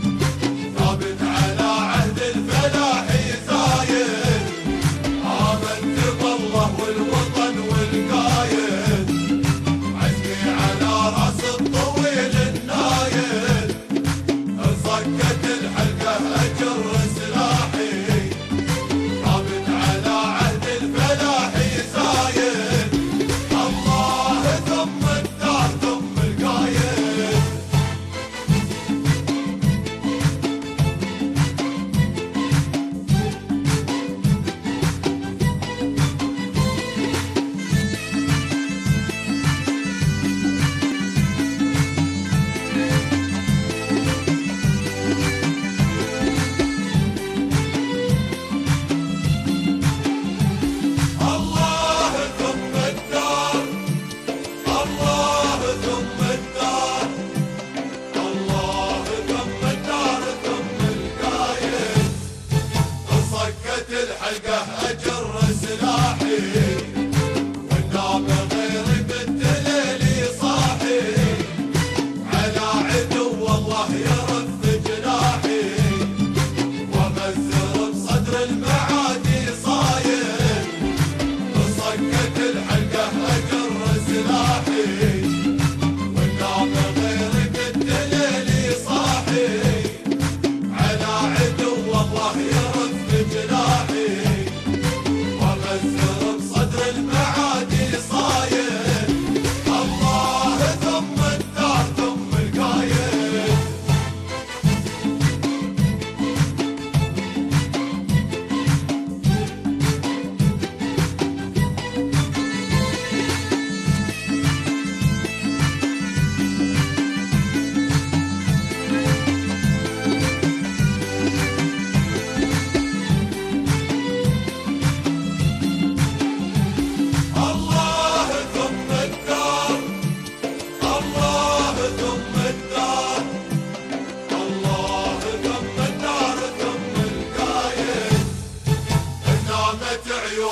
ثابت على عهد الفلاحي زايد، آمنت بالله والوطن والقايد عزمي على راس الطويل النايل، انصكت الحلقة أجر سلاحي والنعم غير بالدليل صاحي على عدو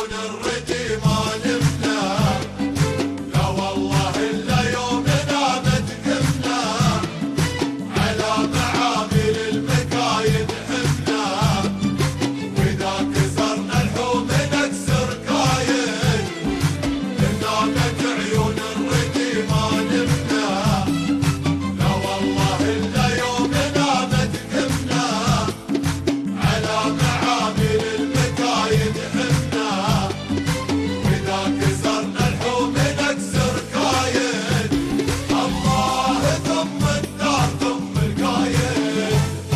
عيون الردي ما نمنا لا والله إلا يومنا ما تقمنا على معامل المكايد حمنا وإذا كسرنا الحوم نكسر كاين لنامت عيون الردي ما نمنا لا والله إلا يومنا ما تقمنا على معامل المكايد حمنا وإذا كسرنا الحوم نكسر كاين الله ثم الدار ثم الكاين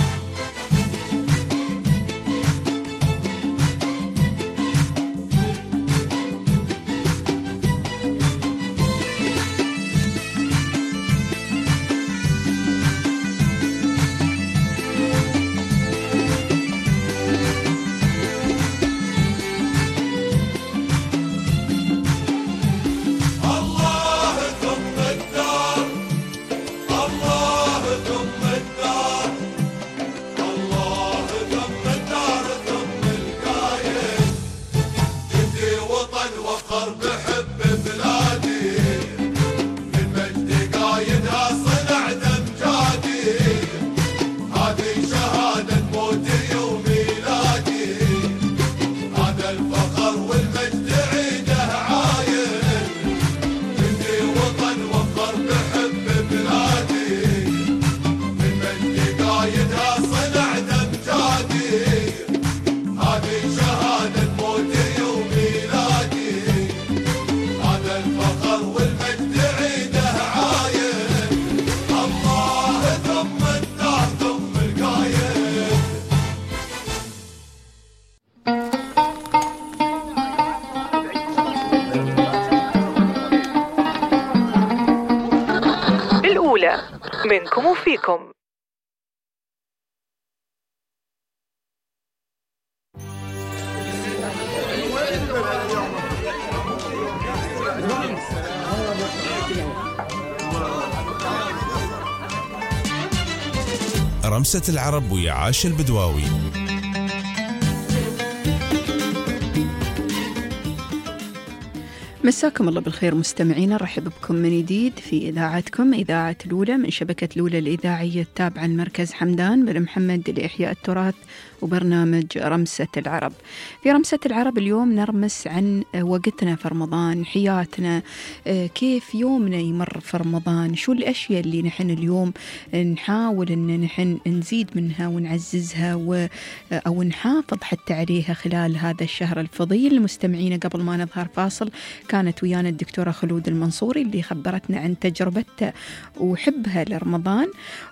الله ثم الدار الله ثم الدار الله ثم الدار ثم الكاين جدي وطن وفخر بحب بلادي من مجد قايدها صنع دمجادي هذه شهادة موتي وميلادي هذا الفخر والمجد عيده عاين جدي وطن وفخر بحب بلادي من مجد قايدها صنع دمجادي هذه شهادة موتي وميلادي هذا الفخر والمجد عيده عاين الله ثم الدار ثم الكاين الأولى منكم وفيكم. رمسة العرب ويا عاش البدواوي. مساكم الله بالخير مستمعينا، رحب بكم من جديد في إذاعتكم إذاعة الأولى من شبكة الأولى الإذاعية التابعة لمركز حمدان بن محمد لإحياء التراث وبرنامج رمسة العرب. في رمسة العرب اليوم نرمس عن وقتنا في رمضان، حياتنا، كيف يومنا يمر في رمضان، شو الأشياء اللي نحن اليوم نحاول أن نحن نزيد منها ونعززها و أو نحافظ حتى عليها خلال هذا الشهر الفضيل. مستمعينا قبل ما نظهر فاصل كانت ويانا الدكتورة خلود المنصوري اللي خبرتنا عن تجربتها وحبها لرمضان،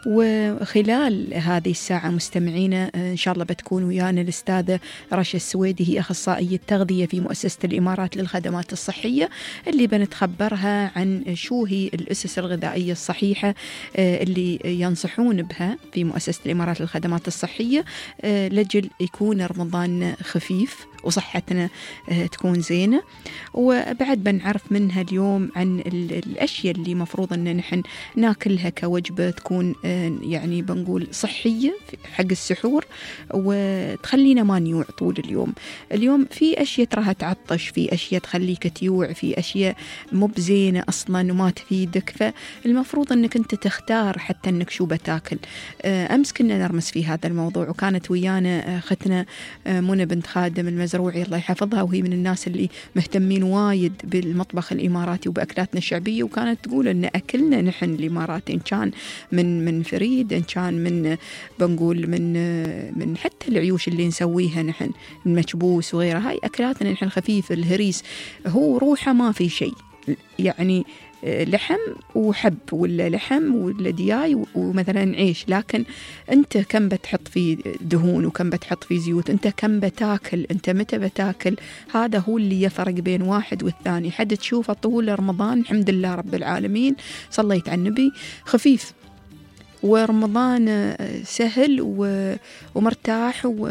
وخلال هذه الساعة مستمعينا إن شاء الله بتكون ويانا الأستاذة رشا السويدي، هي أخصائية تغذية في مؤسسة الإمارات للخدمات الصحية، اللي بنتخبرها عن شو هي الأسس الغذائية الصحيحة اللي ينصحون بها في مؤسسة الإمارات للخدمات الصحية لجل يكون رمضان خفيف وصحتنا تكون زينة. وبعد بنعرف منها اليوم عن الأشياء اللي مفروض أن نحن ناكلها كوجبة تكون يعني بنقول صحية حق السحور وتخلينا ما نيوع طول اليوم. اليوم في أشياء تراها تعطش، في أشياء تخليك تيوع، في أشياء مو بزينة أصلا وما تفيدك، فالمفروض أنك أنت تختار حتى أنك شو بتاكل. أمس كنا نرمس في هذا الموضوع وكانت ويانا أختنا منى بنت خادم المزروعي الله يحفظها، وهي من الناس اللي مهتمين وايد بالمطبخ الإماراتي وبأكلاتنا الشعبية، وكانت تقول أن أكلنا نحن الإماراتي إن كان من من فريد، إن كان من بنقول من من حتى العيوش اللي نسويها نحن المكبوس وغيرها، هاي أكلاتنا نحن خفيف. الهريس هو روحه ما في شيء، يعني لحم وحب ولا لحم ولا دياي ومثلا عيش، لكن أنت كم بتحط فيه دهون وكم بتحط فيه زيوت، أنت كم بتاكل، أنت متى بتاكل، هذا هو اللي يفرق بين واحد والثاني. حد تشوفه طول رمضان الحمد لله رب العالمين صليت على النبي خفيف، ورمضان سهل ومرتاح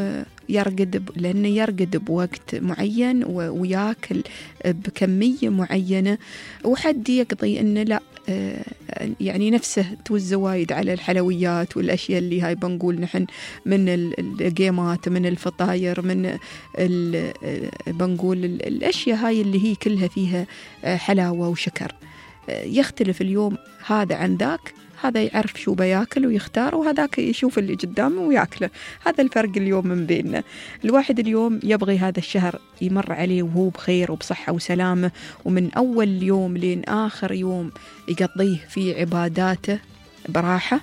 يرقد لأنه يرقد بوقت معين وياكل بكمية معينة، وحد يقضي إنه لا يعني نفسه توزع وايد على الحلويات والأشياء اللي هاي بنقول نحن من الجيمات، من الفطاير، من بنقول الأشياء هاي اللي هي كلها فيها حلاوة وشكر. يختلف اليوم هذا عن ذاك، هذا يعرف شو بياكل ويختار، وهذاك يشوف اللي قدامه وياكله. هذا الفرق اليوم من بيننا. الواحد اليوم يبغي هذا الشهر يمر عليه وهو بخير وبصحة وسلامة، ومن أول يوم لين آخر يوم يقضيه في عباداته براحة،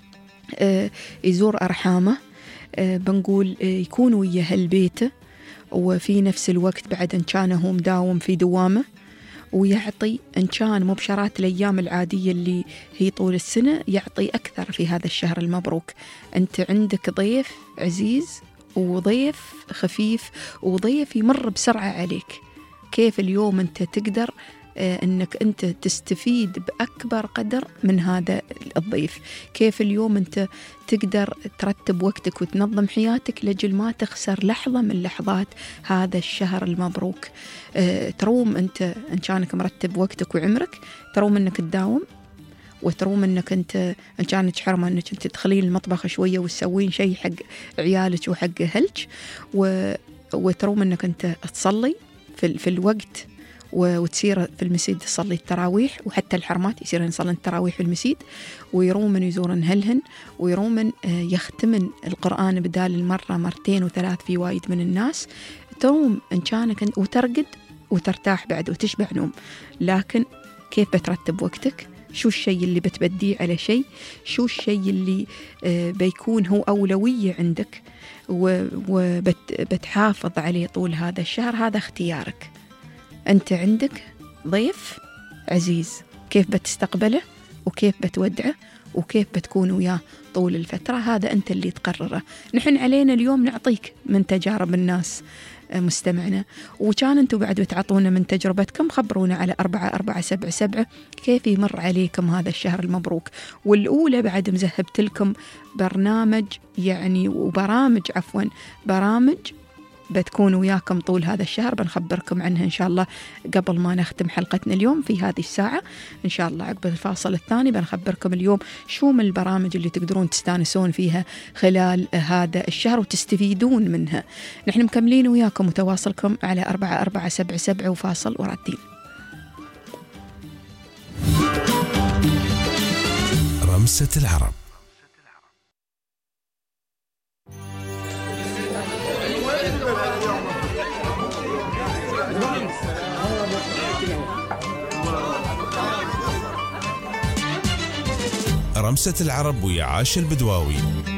يزور أرحامه، بنقول يكون ويا أهل بيته، وفي نفس الوقت بعد إن كان هو مداوم في دوامه، ويعطي إن كان مبشرات الأيام العادية اللي هي طول السنة، يعطي أكثر في هذا الشهر المبروك. أنت عندك ضيف عزيز وضيف خفيف وضيف يمر بسرعة عليك. كيف اليوم أنت تقدر أنك أنت تستفيد بأكبر قدر من هذا الضيف؟ كيف اليوم أنت تقدر ترتب وقتك وتنظم حياتك لجل ما تخسر لحظة من لحظات هذا الشهر المبروك؟ أه تروم أنت إن كانك مرتب وقتك وعمرك، تروم أنك تداوم، وتروم أنك أنت إن كانت حرمة أنك أنت تدخلين المطبخ شوية وتسوين شيء حق عيالك وحق أهلك، وتروم أنك أنت تصلي في, في الوقت وتصير في المسجد تصلي التراويح، وحتى الحرمات يصير يصلين التراويح في المسجد، ويرومن يزورن أهلهن، ويرومن يختمن القرآن بدال المرة مرتين وثلاث في وايد من الناس. تروم إن كانك وترقد وترتاح بعد وتشبع نوم. لكن كيف بترتب وقتك؟ شو الشيء اللي بتبديه على شيء؟ شو الشيء اللي بيكون هو أولوية عندك وبتحافظ عليه طول هذا الشهر؟ هذا اختيارك. أنت عندك ضيف عزيز، كيف بتستقبله وكيف بتودعه وكيف بتكون وياه طول الفترة؟ هذا أنت اللي تقرره. نحن علينا اليوم نعطيك من تجارب الناس مستمعنا، وكان أنتوا بعد بتعطونا من تجربتكم. خبرونا على أربعة أربعة سبعة سبعة كيف يمر عليكم هذا الشهر المبروك. والأولى بعد مزهبت لكم برنامج يعني وبرامج عفوا برامج بتكون وياكم طول هذا الشهر، بنخبركم عنها إن شاء الله قبل ما نختم حلقتنا اليوم في هذه الساعة. إن شاء الله عقب الفاصل الثاني بنخبركم اليوم شو من البرامج اللي تقدرون تستانسون فيها خلال هذا الشهر وتستفيدون منها. نحن مكملين وياكم وتواصلكم على أربعة أربعة سبعة سبعة وفاصل ورادين. رمسة العرب. رمسة العرب ويا عاشر البدواوي.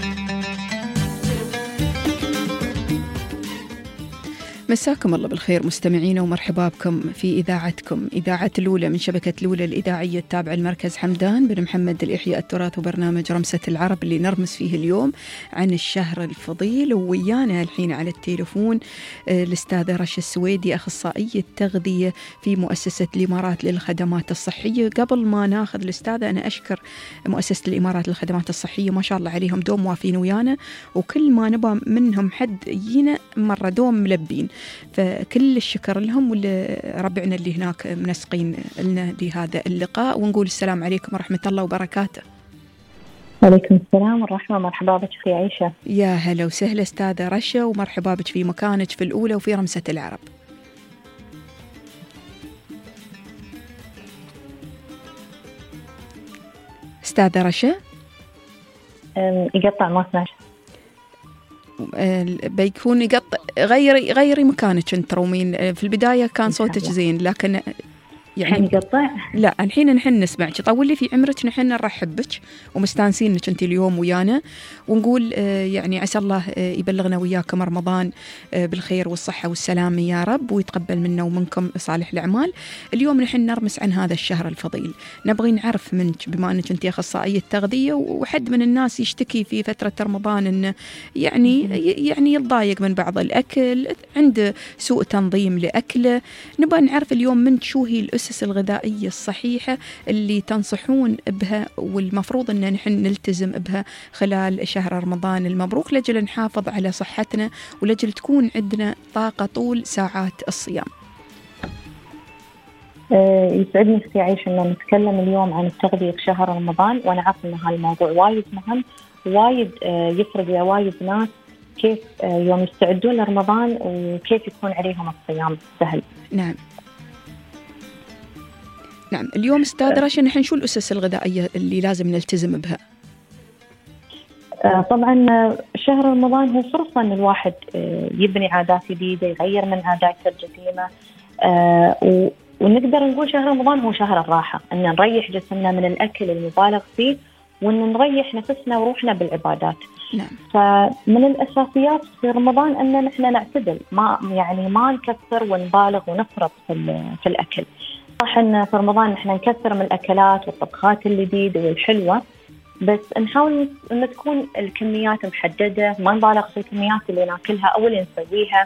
مساكم الله بالخير مستمعينا، ومرحبا بكم في إذاعتكم إذاعة الأولى من شبكة الأولى الإذاعية التابعة المركز حمدان بن محمد الإحياء التراث، وبرنامج رمسة العرب اللي نرمس فيه اليوم عن الشهر الفضيل. ويانا الحين على التليفون الأستاذة رشا السويدي، أخصائية التغذية في مؤسسة الإمارات للخدمات الصحية. قبل ما ناخذ الأستاذة أنا أشكر مؤسسة الإمارات للخدمات الصحية، ما شاء الله عليهم دوم وافين ويانا، وكل ما نبى منهم حد يجينا مرة دوم ملبين، فكل الشكر لهم ولربعنا اللي هناك منسقين لنا لهذا اللقاء. ونقول السلام عليكم ورحمة الله وبركاته. وعليكم السلام والرحمة. مرحبا بك في عيشة. يا هلا وسهلا أستاذة رشا، ومرحبا بك في مكانك في الأولى وفي رمسة العرب. أستاذة رشا يقطع ما سمعت. بيكون يقطع. غيري غيري مكانك انت ترومين. في البداية كان صوتك زين، لكن يعني يقطع. لا الحين نحن نسمعك. طولي في عمرك، نحن نرحب بك ومستانسينك انت اليوم ويانا، ونقول يعني عسى الله يبلغنا وياكم رمضان بالخير والصحة والسلامة يا رب، ويتقبل منا ومنكم صالح الأعمال. اليوم نحن نرمس عن هذا الشهر الفضيل. نبغي نعرف منك، بما انك انت أخصائية تغذية، وحد من الناس يشتكي في فترة رمضان انه يعني يعني يتضايق من بعض الأكل، عنده سوء تنظيم لأكله. نبغى نعرف اليوم منك شو هي الأسس الأسس الغذائية الصحيحة اللي تنصحون بها والمفروض أن نحن نلتزم بها خلال شهر رمضان المبروك لجل نحافظ على صحتنا ولجل تكون عندنا طاقة طول ساعات الصيام؟ يسعدني أختي عيشة أن نتكلم اليوم عن التغذية في شهر رمضان، وأنا عارفة أن هالموضوع وايد مهم وايد يفرق يا وايد ناس كيف يوم يستعدون لرمضان وكيف يكون عليهم الصيام سهل. نعم نعم. اليوم أستاذ رشا نحن شو الأسس الغذائية اللي لازم نلتزم بها؟ طبعا شهر رمضان هو فرصة أن الواحد يبني عادات جديدة، يغير من عاداته القديمة، ونقدر نقول شهر رمضان هو شهر الراحة، أن نريح جسمنا من الأكل المبالغ فيه وأن نريح نفسنا وروحنا بالعبادات. نعم. فمن الأساسيات في رمضان أن نحن نعتدل، ما يعني ما نكثر ونبالغ ونفرط في, في الأكل. صح أن في رمضان نحن نكثر من الأكلات والطبخات اللذيذة والحلوة، بس نحاول أن تكون الكميات محددة، ما نبالغ في الكميات اللي ناكلها أو اللي نسويها.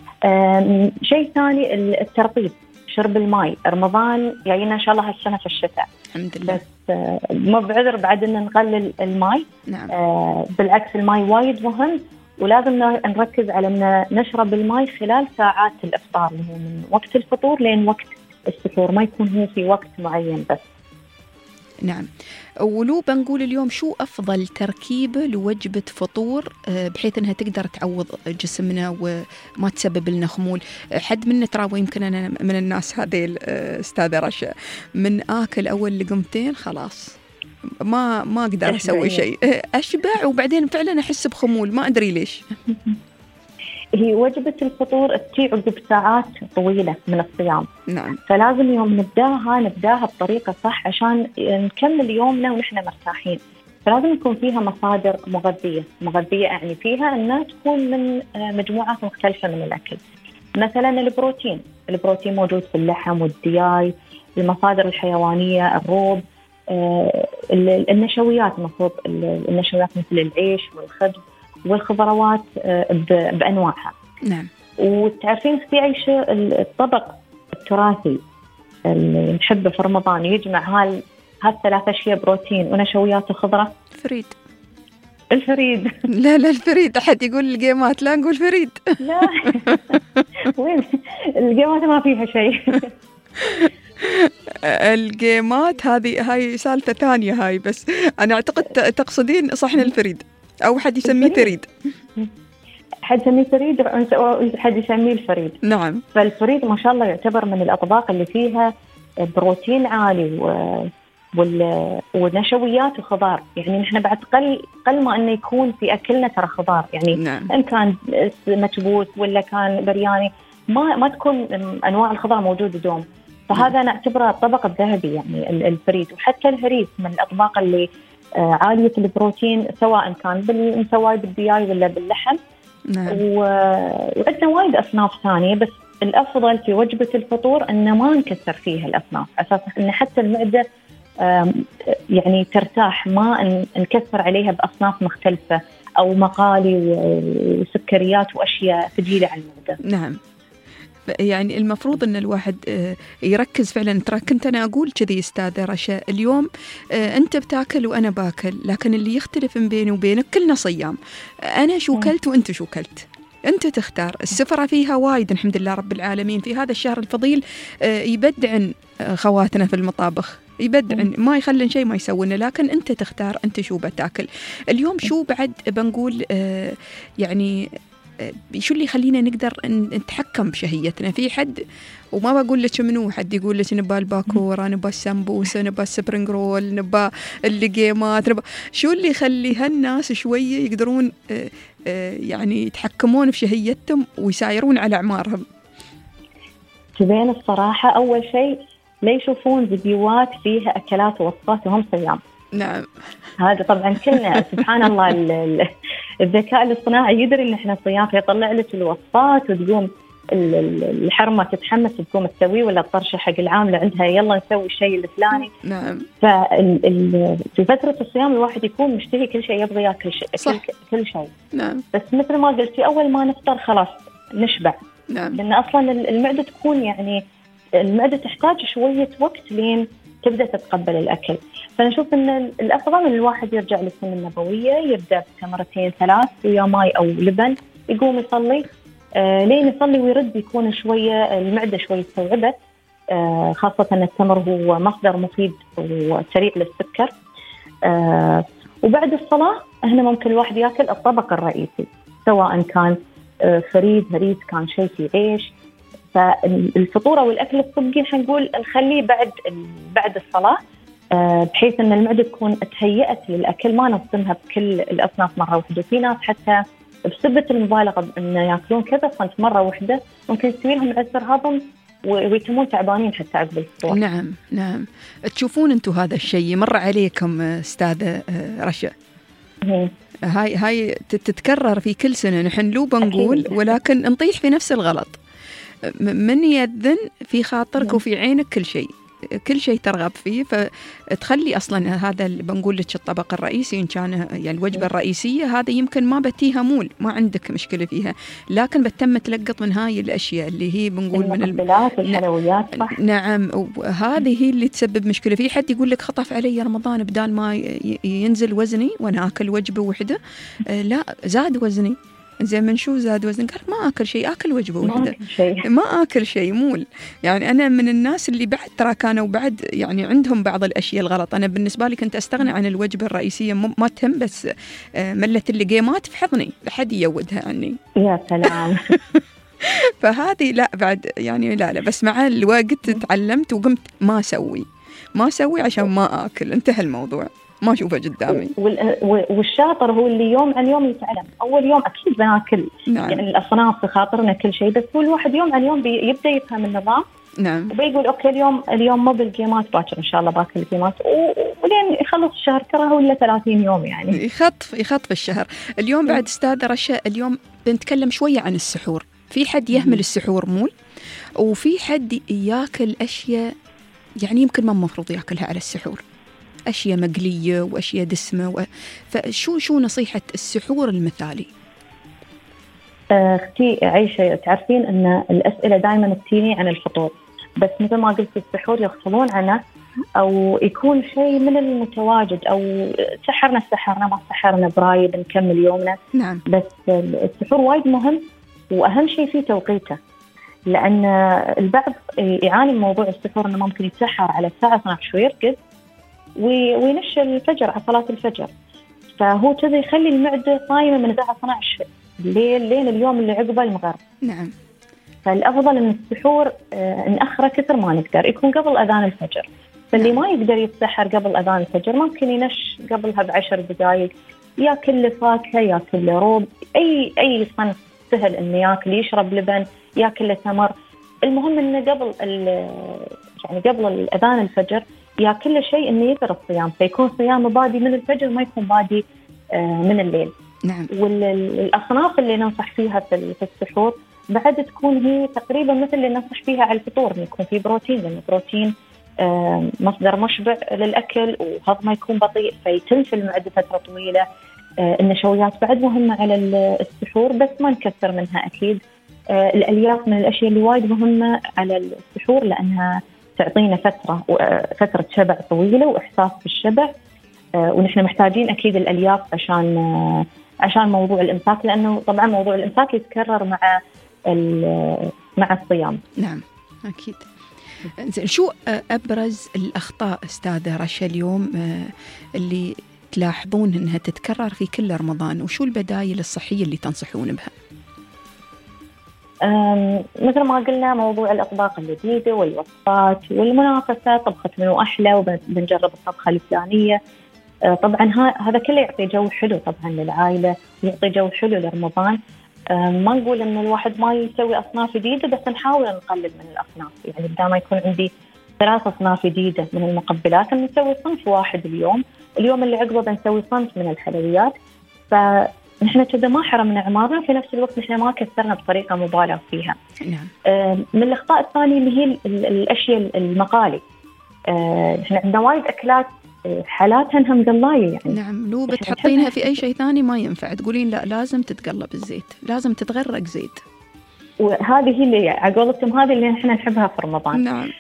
شيء ثاني الترطيب، شرب الماء. رمضان جاينا إن شاء الله هالسنة في الشتاء الحمد لله، بس ما بعذر بعد أن نقلل الماء. نعم. آه بالعكس الماء وايد مهم، ولازم نركز على أن نشرب الماء خلال ساعات الإفطار، اللي هو من وقت الفطور لين وقت السحور، ما يكون هو في وقت معين بس. نعم. ولو بنقول اليوم شو أفضل تركيبة لوجبة فطور بحيث أنها تقدر تعوض جسمنا وما تسبب لنا خمول؟ حد منا ترى يمكن أنا من الناس هذه أستاذة رشا من آكل أول لقمتين خلاص ما ما أقدر أسوي شيء، أشبع وبعدين فعلا أحس بخمول ما أدري ليش. هي وجبة الفطور تجي عقب ساعات طويلة من الصيام. نعم. فلازم يوم نبداها نبداها بطريقة صح عشان نكمل يومنا ونحن مرتاحين. فلازم يكون فيها مصادر مغذية، مغذية يعني فيها أنها تكون من مجموعات مختلفة من الأكل. مثلا البروتين، البروتين موجود في اللحم والدياي، المصادر الحيوانية، الروب، النشويات، مفروض النشويات مثل العيش والخبز والخضروات بأنواعها. نعم. وتعرفين في عيش الطبق التراثي اللي نحبه في رمضان يجمع هال هالثلاث أشياء، بروتين ونشويات وخضرة. فريد. الفريد. لا لا الفريد، أحد يقول الجيمات، لا نقول فريد. لا وين الجيمات ما فيها شيء. الجيمات هذه هاي سالفة ثانية هاي، بس أنا أعتقد تقصدين صحن الفريد أو حد يسميه فريد. حد يسميه فريد حد يسميه الفريد. نعم. فالفريد ما شاء الله يعتبر من الأطباق اللي فيها بروتين عالي و... ونشويات وخضار. يعني نحن بعد قل قل ما إنه يكون في أكلنا ترى خضار، يعني نعم. إن كان مكبوس ولا كان برياني ما ما تكون أنواع الخضار موجودة دوم. فهذا نعتبره الطبق الذهبي يعني الفريد. وحتى الهريس من الأطباق اللي عالية البروتين، سواء كان بالمسواي بالدياي ولا باللحم. نعم. وعندنا وايد أصناف ثانية، بس الأفضل في وجبة الفطور أن ما نكثر فيها الأصناف، أساسا أن حتى المعدة يعني ترتاح، ما نكثر عليها بأصناف مختلفة أو مقالي وسكريات وأشياء ثقيلة على المعدة. نعم. يعني المفروض أن الواحد يركز فعلا. ترى كنت أنا أقول كذي أستاذة رشا، اليوم أنت بتاكل وأنا باكل، لكن اللي يختلف من بيني وبينك كلنا صيام. أنا شو كلت وأنت شو كلت، أنت تختار. السفرة فيها وايد الحمد لله رب العالمين في هذا الشهر الفضيل، يبدعن خواتنا في المطابخ، يبدعن ما يخلن شيء ما يسوونه، لكن أنت تختار أنت شو بتاكل. اليوم شو بعد بنقول يعني شو اللي يخلينا نقدر نتحكم بشهيتنا؟ في حد وما بقول لك منو، حد يقول لك نبى الباكورة، نبى السمبوسة، نبى السبرينغ رول، نبى اللقيمات، نبى شو اللي يخلي هالناس شوية يقدرون يعني يتحكمون في شهيتهم ويسايرون على أعمارهم؟ تبين الصراحة أول شيء لا يشوفون فيديوهات فيها أكلات ووصفات وهم صيام. نعم. هذا طبعا كلنا سبحان الله الذكاء الاصطناعي يدري ان احنا صيام، فيطلع لك الوصفات وتقوم الحرمه تتحمس تقوم تسويه، ولا الطرشه حق العامله عندها يلا نسوي الشيء الفلاني. نعم. ففي فتره الصيام الواحد يكون مشتهي كل شيء، يبغى ياكل شيء كل, كل شيء. نعم. بس مثل ما قلتي اول ما نفطر خلاص نشبع. نعم. لان اصلا المعده تكون يعني المعدة تحتاج شوية وقت لين تبدأ تتقبل الأكل. فنشوف أن الأفضل أن الواحد يرجع للسنة النبوية، يبدأ بتمرتين ثلاث ويا ماء أو لبن، يقوم يصلي آه لين يصلي ويرد يكون شوية المعدة شوية استوعبت، آه خاصة أن التمر هو مصدر مفيد وسريع للسكر. آه وبعد الصلاة هنا ممكن الواحد يأكل الطبق الرئيسي، سواء كان آه فريد هريس، كان شيء في عيش. فالفطور أو الأكل الصبحي حنقول نخليه بعد بعد الصلاة، بحيث أن المعدة تكون تهيأت للأكل، ما نصدمها بكل الأصناف مرة واحدة. في ناس حتى بسبة المبالغة أن يأكلون كذا صنف مرة واحدة ممكن يسوي لهم عسر هضم ويتمون تعبانين حتى عقب الفطور. نعم نعم. تشوفون أنتم هذا الشيء مر عليكم أستاذة رشا؟ هاي هاي تتكرر في كل سنة، نحن لو بنقول ولكن نطيح في نفس الغلط. من يذن في خاطرك وفي عينك كل شيء، كل شيء ترغب فيه، فتخلي أصلا هذا اللي بنقول لك الطبق الرئيسي إن كان يعني الوجبة الرئيسية، هذا يمكن ما بتيها مول، ما عندك مشكلة فيها، لكن بتم تلقط من هاي الأشياء اللي هي بنقول من المقبلات والحلويات. نعم، وهذه هي اللي تسبب مشكلة. في حد يقول لك خطف علي رمضان بدال ما ينزل وزني وأنا أكل وجبة واحدة، لا زاد وزني. زي من شو زاد وزن؟ قال ما أكل شيء، أكل وجبة واحدة، ما أكل شيء مول. يعني أنا من الناس اللي بعد ترى كانوا بعد يعني عندهم بعض الأشياء الغلط. أنا بالنسبة لي كنت أستغنى عن الوجبة الرئيسية، ما تهم، بس ملت اللي جيمات في حضني لحد يودها عني. يا سلام. فهذه لا بعد يعني لا لا بس مع الوقت تعلمت وقمت ما أسوي ما أسوي عشان ما أكل، انتهى الموضوع، ما أشوفه قدامي. والشاطر هو اللي يوم عن يوم يتعلم. أول يوم أكيد بناكل، نعم. يعني الأصناف في خاطرنا كل شيء، بس هو الواحد يوم عن يوم يبدأ يفهم النظام، نعم. وبيقول أوكي اليوم اليوم مو بالجيمات، باكر إن شاء الله باكل الجيمات، ولين يخلص الشهر ترى هو إلا ثلاثين يوم يعني يخطف يخطف الشهر. اليوم بعد أستاذة رشا اليوم بنتكلم شوية عن السحور. في حد يهمل السحور مول، وفي حد ياكل أشياء يعني يمكن ما مفروض ياكلها على السحور، أشياء مقلية وأشياء دسمة و... فشو شو نصيحة السحور المثالي؟ أختي عيشة، تعرفين أن الأسئلة دائما تتيني عن الفطور، بس مثل ما قلت السحور يغفلون عنه، أو يكون شيء من المتواجد، أو سحرنا سحرنا ما سحرنا براي بنكمل يومنا. نعم. بس السحور وايد مهم، وأهم شيء فيه توقيته، لأن البعض يعاني من موضوع السحور أنه ممكن يتسحر على الساعة اثنتي عشرة ويرقد وينش الفجر على صلاة الفجر، فهو كذا يخلي المعدة صايمة من الساعة اثنتي عشرة الليل لين اليوم اللي عقبه المغرب. نعم. فالأفضل إن السحور نأخره كثر ما نقدر، يكون قبل أذان الفجر. فاللي ما يقدر يتسحر قبل أذان الفجر ممكن ينش قبلها بعشر دقائق، ياكل له فاكهة، ياكل له روب، أي أي صنف سهل إنه ياكل، يشرب لبن، ياكل له تمر. المهم إنه قبل يعني قبل أذان الفجر ياكل له شيء إنه يثر الصيام، فيكون صيامه بادي من الفجر ما يكون بادي من الليل. نعم. والأصناف اللي ننصح فيها في السحور بعد تكون هي تقريبا مثل اللي ننصح فيها على الفطور، إنه يكون فيه بروتين، لأن البروتين مصدر مشبع للأكل وهضمه يكون بطيء فيتم في المعدة فترة طويلة. النشويات بعد مهمة على السحور، بس ما نكثر منها أكيد. الألياف من الأشياء اللي وايد مهمة على السحور، لأنها تعطينا فترة فترة شبع طويلة وإحساس بالشبع، ونحن محتاجين أكيد الألياف عشان عشان موضوع الإمساك، لأنه طبعا موضوع الإمساك يتكرر مع مع الصيام. نعم أكيد. شو أبرز الأخطاء أستاذة رشا اليوم اللي تلاحظون أنها تتكرر في كل رمضان، وشو البدائل الصحية اللي تنصحون بها؟ مثل ما قلنا موضوع الأطباق الجديدة والوصفات والمنافسة، طبخة منو أحلى وبنجرب الطبخة الفلانية. طبعا هذا كله يعطي جو حلو طبعا للعائلة، يعطي جو حلو لرمضان. ما نقول إن الواحد ما يسوي أصناف جديدة، بس نحاول نقلل من الأصناف. يعني بدل ما يكون عندي ثلاث أصناف جديدة من المقبلات، نسوي صنف واحد اليوم، اليوم اللي عقبه بنسوي صنف من الحلويات. فنحن كذا ما حرمنا عمارنا، في نفس الوقت نحن ما كثرنا بطريقة مبالغ فيها. نعم. من الأخطاء الثانية اللي هي الأشياء المقالي. نحن عندنا وايد أكلات حالاتها انها مقلايه يعني. نعم، لو بتحطينها في اي شيء ثاني ما ينفع، تقولين لا لازم تتقلب الزيت، لازم تتغرق زيت. وهذه هي اللي على قولتهم هذه اللي احنا نحبها في رمضان. نعم.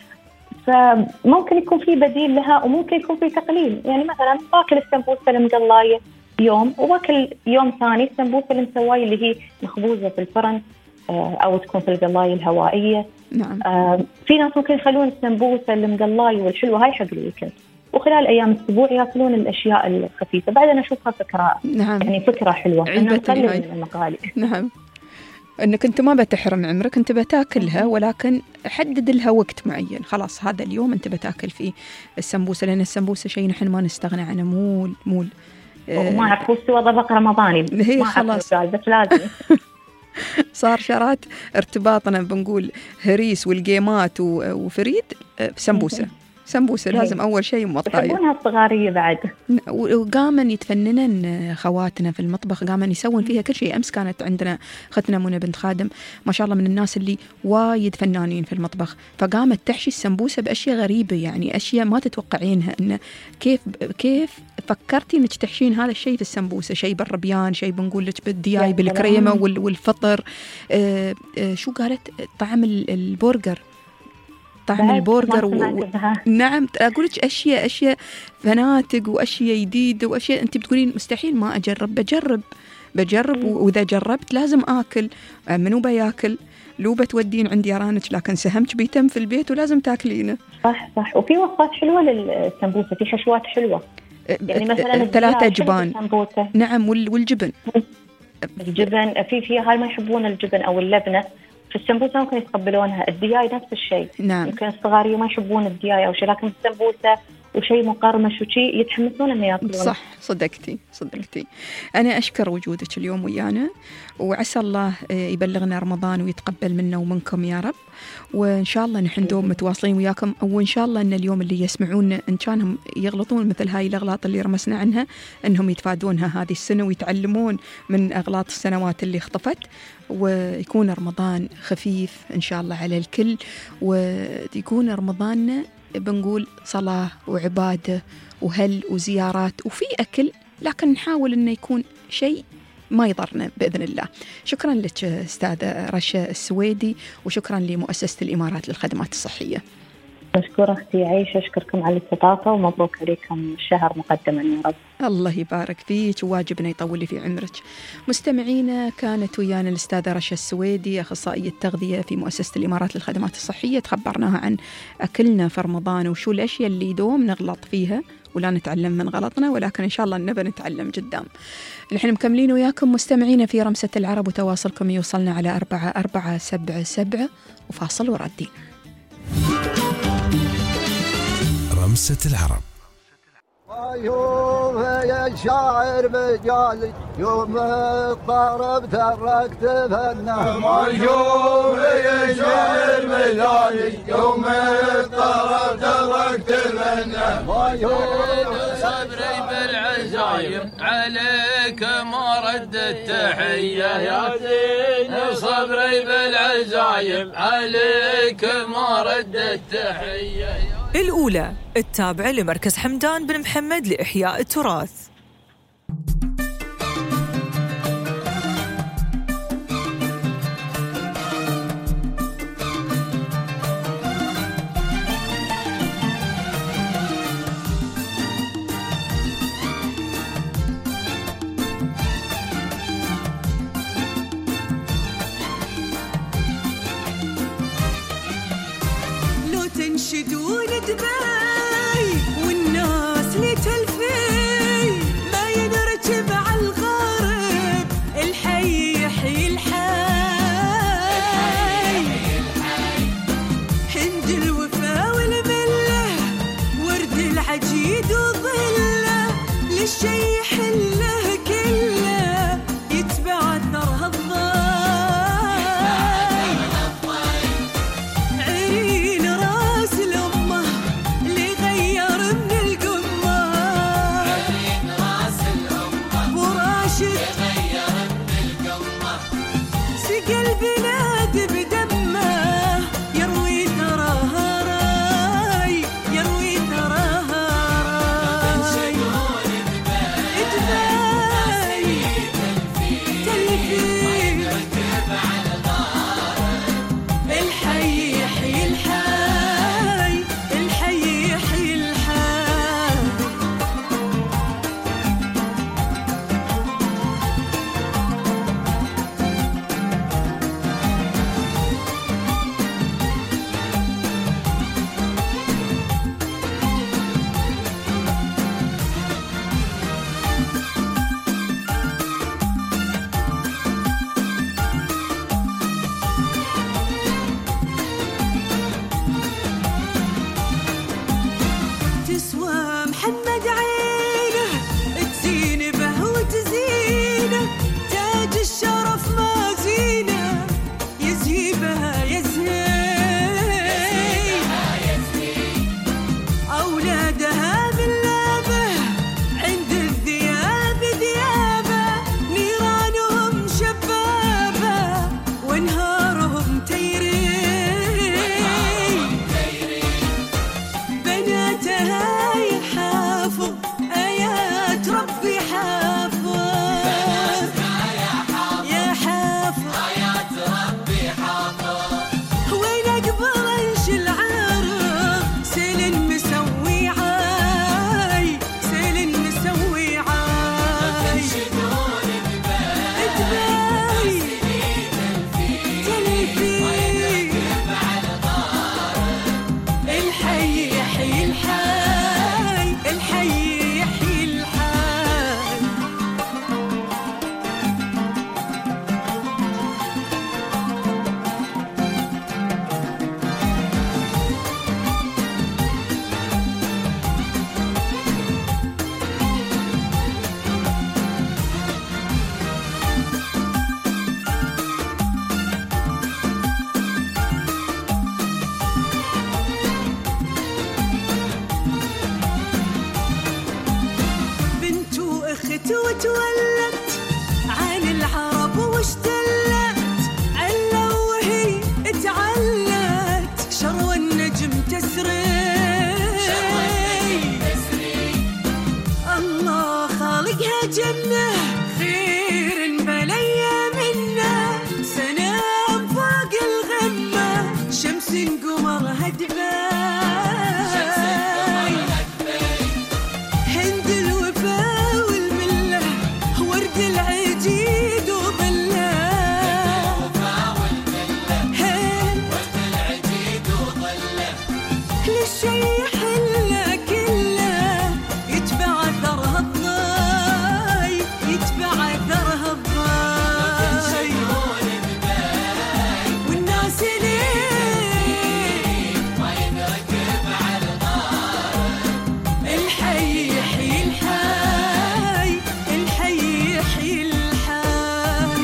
فممكن يكون في بديل لها وممكن يكون في تقليل، يعني مثلا باكل السمبوسه المقلايه يوم وباكل يوم ثاني السمبوسه المسوايه اللي هي مخبوزه في الفرن او تكون في القلايه الهوائيه. نعم. آه في ناس ممكن يخلون السمبوسه المقلايه والحلوه هاي حق الويكند، وخلال ايام الاسبوع ياكلون الاشياء الخفيفه. بعد انا اشوفها فكره نعم. يعني فكره حلوه انه نقلل من المقالي. نعم، انك انت ما بتحرم عمرك، انت بتاكلها ولكن حدد لها وقت معين. خلاص هذا اليوم انت بتاكل فيه السمبوسه، لان السمبوسه شيء نحن ما نستغنى عنه. مول مول وما اعرف سوى طبق رمضاني هي خلاص بس لازم صار شرات ارتباطنا بنقول هريس والجيمات وفريد سمبوسه سمبوسه لازم أول شيء مطاية. يحبونها الصغارية بعد. وقامن يتفننن خواتنا في المطبخ، قامن يسوون فيها كل شيء. أمس كانت عندنا أختنا منى بنت خادم ما شاء الله من الناس اللي وايد فنانين في المطبخ، فقامت تحشي السمبوسة بأشياء غريبة، يعني أشياء ما تتوقعينها. إنه كيف كيف فكرتي إنك تحشين هذا الشيء في السمبوسة؟ شيء بالربيان، شيء بنقول لك بالدياي بالكريمة والفطر. آه آه شو قالت؟ طعم البرجر، طعم البرجر و... نعم أقول لك أشياء أشياء فناتق وأشياء جديدة وأشياء أنت بتقولين مستحيل ما أجرب. بجرب بجرب وإذا جربت لازم آكل. منو بياكل؟ لو بتودين عندي رانك، لكن سهمك بيتم في البيت ولازم تاكلينه. صح صح. وفي وصفات حلوة للسمبوسة، في حشوات حلوة، يعني مثلا ثلاثة جبان. نعم والجبن الجبن في فيها هاي ما يحبون الجبن أو اللبنة في السمبوسة ممكن يتقبلونها. الدياي نفس الشيء. نعم. يمكن الصغار ما يحبون الدياي أو شيء، لكن السمبوسة وشيء مقرمش وشيء يتحمسون إنه يأكلون. صح صدقتي صدقتي. أنا أشكر وجودك اليوم ويانا، وعسى الله يبلغنا رمضان ويتقبل منا ومنكم يا رب. وإن شاء الله نحن دوم متواصلين وياكم، وإن شاء الله أن اليوم اللي يسمعون إن كانهم يغلطون مثل هاي الأغلاط اللي رمسنا عنها أنهم يتفادونها هذه السنة ويتعلمون من أغلاط السنوات اللي اختفت، ويكون رمضان خفيف إن شاء الله على الكل، ويكون رمضاننا بنقول صلاة وعبادة وهل وزيارات وفي أكل، لكن نحاول أنه يكون شيء ما يضرنا بإذن الله. شكرا لك أستاذة رشا السويدي، وشكرا لمؤسسة الإمارات للخدمات الصحية. مشكورة أختي عيشة، أشكركم على الاستضافة ومبروك عليكم الشهر مقدما يا رب. الله يبارك فيك، وواجبنا يطول في عمرك. مستمعينا، كانت ويانا الأستاذة رشا السويدي أخصائية التغذية في مؤسسة الإمارات للخدمات الصحية، تخبرناها عن أكلنا في رمضان وشو الأشياء اللي دوم نغلط فيها ولا نتعلم من غلطنا، ولكن إن شاء الله نبى نتعلم قدام. نحن مكملين وياكم مستمعين في رمسة العرب، وتواصلكم يوصلنا على أربعة أربعة سبعة سبعة، وفاصل وردين. رمسة العرب. يوم يا شاعر مجالي يوم الطرب تركت فنه. يوم يا شاعر مجالي يوم الطرب تركت فنه. صبري بالعزايم عليك ما رد التحية يا زين. صبري بالعزايم عليك ما رد التحية. الأولى التابعة لمركز حمدان بن محمد لإحياء التراث. لو تنشدون دبي والناس لتلفي ما ينركب على الغارب الحي يحيي الحي. هند الوفا والمله ورد العجيد وظله للشي يحله كله يتبع اثرها الضاي. عين راس الامه تولت عن العرب واشتلت علا وهي اتعلت شروى النجم تسري الله خالقها جنة خير بليا منه سنام فوق الغمة شمس قمر هدبة هند الوفا والملة ورد العجيد وظله للشي حله كله يتبع ثرها الضاي يتبع ثرها الضاي والناس ليه ما ينركب على الغار الحي يحيي الحي الحي يحيي الحي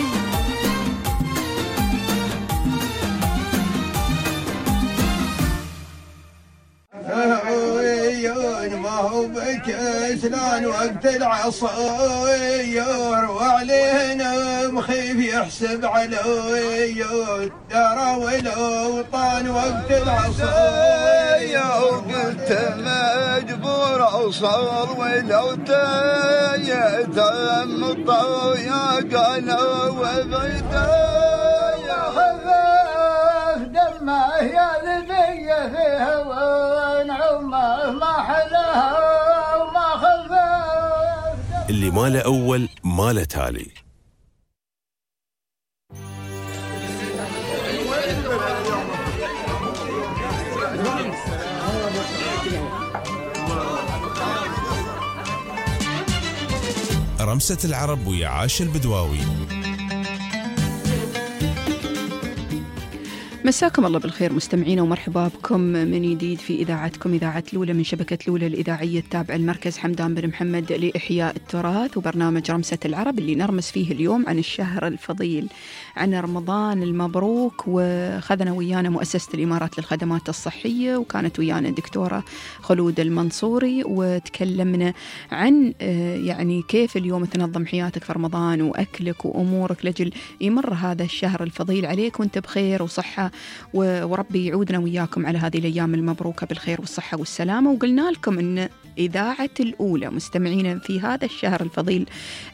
عيون ما هو بكسلان وقت العصير وعلينا مخيف يحسب على عيون دار والأوطان وقت العصير وقلت مجبور أوصل ولو تيتم الطويا قالوا وبيدا يا خفاف دمه يا ذبية في هوا نعمه ما حلاها وما خفاف اللي ما له أول ما له تالي. رمسة العرب ويا عاش البدواوي. مساكم الله بالخير مستمعينا ومرحبا بكم من جديد في إذاعتكم إذاعة الأولى من شبكة الأولى الإذاعية التابعة المركز حمدان بن محمد لإحياء التراث وبرنامج رمسة العرب اللي نرمس فيه اليوم عن الشهر الفضيل عن رمضان المبروك. وخذنا ويانا مؤسسة الإمارات للخدمات الصحية وكانت ويانا الدكتورة خلود المنصوري وتكلمنا عن يعني كيف اليوم تنظم حياتك في رمضان وأكلك وأمورك لجل يمر هذا الشهر الفضيل عليك وانت بخير وصحة وربي يعودنا وياكم على هذه الأيام المبروكة بالخير والصحة والسلامة. وقلنا لكم أن إذاعة الأولى مستمعين في هذا الشهر الفضيل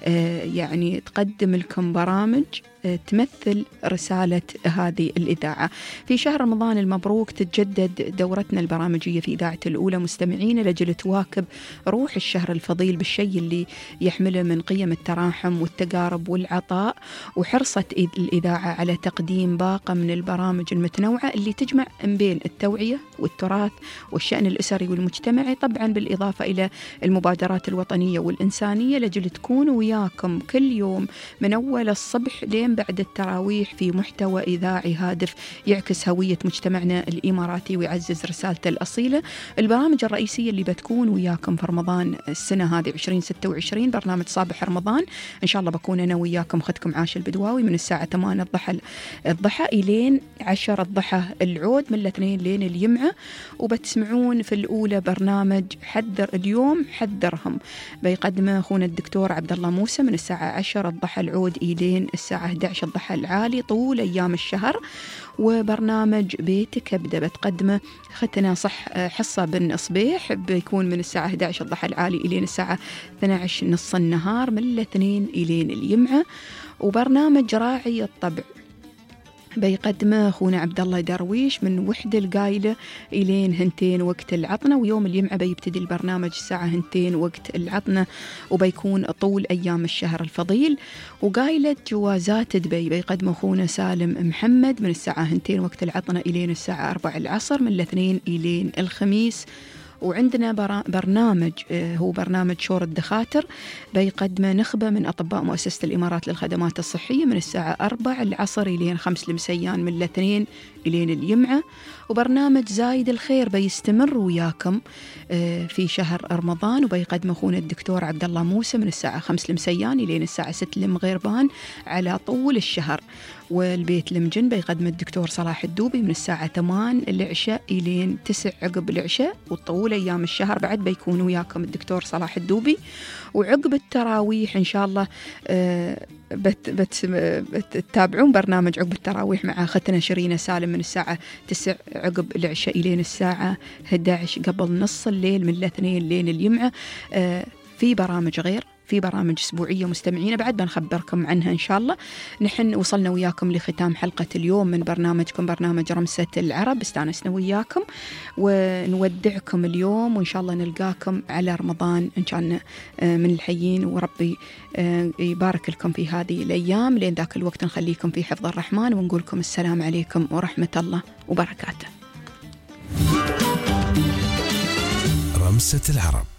يعني تقدم لكم برامج تمثل رسالة هذه الإذاعة. في شهر رمضان المبروك تتجدد دورتنا البرامجية في إذاعة الأولى مستمعين لجل تواكب روح الشهر الفضيل بالشيء اللي يحمله من قيم التراحم والتقارب والعطاء، وحرصت الإذاعة على تقديم باقة من البرامج المتنوعة اللي تجمع بين التوعية والتراث والشأن الأسري والمجتمعي، طبعا بالإضافة إلى المبادرات الوطنية والإنسانية لجل تكون وياكم كل يوم من أول الصبح لين بعد التراويح في محتوى إذاعي هادف يعكس هوية مجتمعنا الإماراتي ويعزز رسالته الأصيلة. البرامج الرئيسية اللي بتكون وياكم في رمضان السنة هذه عشرين ستة وعشرين برنامج صباح رمضان، إن شاء الله بكون أنا وياكم خدكم عاش البدواوي من الساعة ثمانية الضحى الضحى إلين عشرة الضحى العود من الاثنين لين الجمعة. وبتسمعون في الأولى برنامج حذر اليوم حذرهم بيقدمه أخونا الدكتور عبد الله موسى من الساعة عشرة الضحى العود إلين الساعة إحدى عشر الضحى العالي طول أيام الشهر. وبرنامج بيتك أبدأ بتقدمه ختنا صح حصة بن صبيح بيكون من الساعة إحدى عشر الضحى العالي إلين الساعة اثنتي عشرة نص النهار من الاثنين إلين الجمعة. وبرنامج راعي الطبع بيقدمه أخونا عبد الله درويش من وحدة القايلة إلين هنتين وقت العطنة. ويوم الجمعة بيبتدي البرنامج الساعة هنتين وقت العطنة وبيكون طول أيام الشهر الفضيل. وقايلة جوازات دبي بيقدمه أخونا سالم محمد من الساعة هنتين وقت العطنة إلين الساعة أربعة العصر من الاثنين إلين الخميس. وعندنا برنامج هو برنامج شور الدخاتر بيقدمه نخبة من أطباء مؤسسة الإمارات للخدمات الصحية من الساعة أربعة العصر إلين خمس المسيان من الاثنين إلين الجمعة. وبرنامج زايد الخير بيستمر وياكم في شهر رمضان وبيقدمه أخونا الدكتور عبد الله موسى من الساعة خمس المسيان إلين الساعة ستة المغربان على طول الشهر. والبيت المجن بيقدم الدكتور صلاح الدوبي من الساعة ثمانية العشاء إلين تسعة عقب العشاء، والطول أيام الشهر بعد بيكون وياكم الدكتور صلاح الدوبي. وعقب التراويح إن شاء الله آه بت بت بتتابعون برنامج عقب التراويح مع أختنا شيرين سالم من الساعة تسعة عقب العشاء إلين الساعة أحد عشر قبل نص الليل من الاثنين لين الجمعة. آه في برامج غير، في برامج أسبوعية مستمعين بعد بنخبركم عنها إن شاء الله. نحن وصلنا وياكم لختام حلقة اليوم من برنامجكم برنامج رمسة العرب، استانسنا وياكم ونودعكم اليوم، وإن شاء الله نلقاكم على رمضان إن كان من الحيين، وربي يبارك لكم في هذه الأيام. لين ذاك الوقت نخليكم في حفظ الرحمن ونقولكم السلام عليكم ورحمة الله وبركاته. رمسة العرب.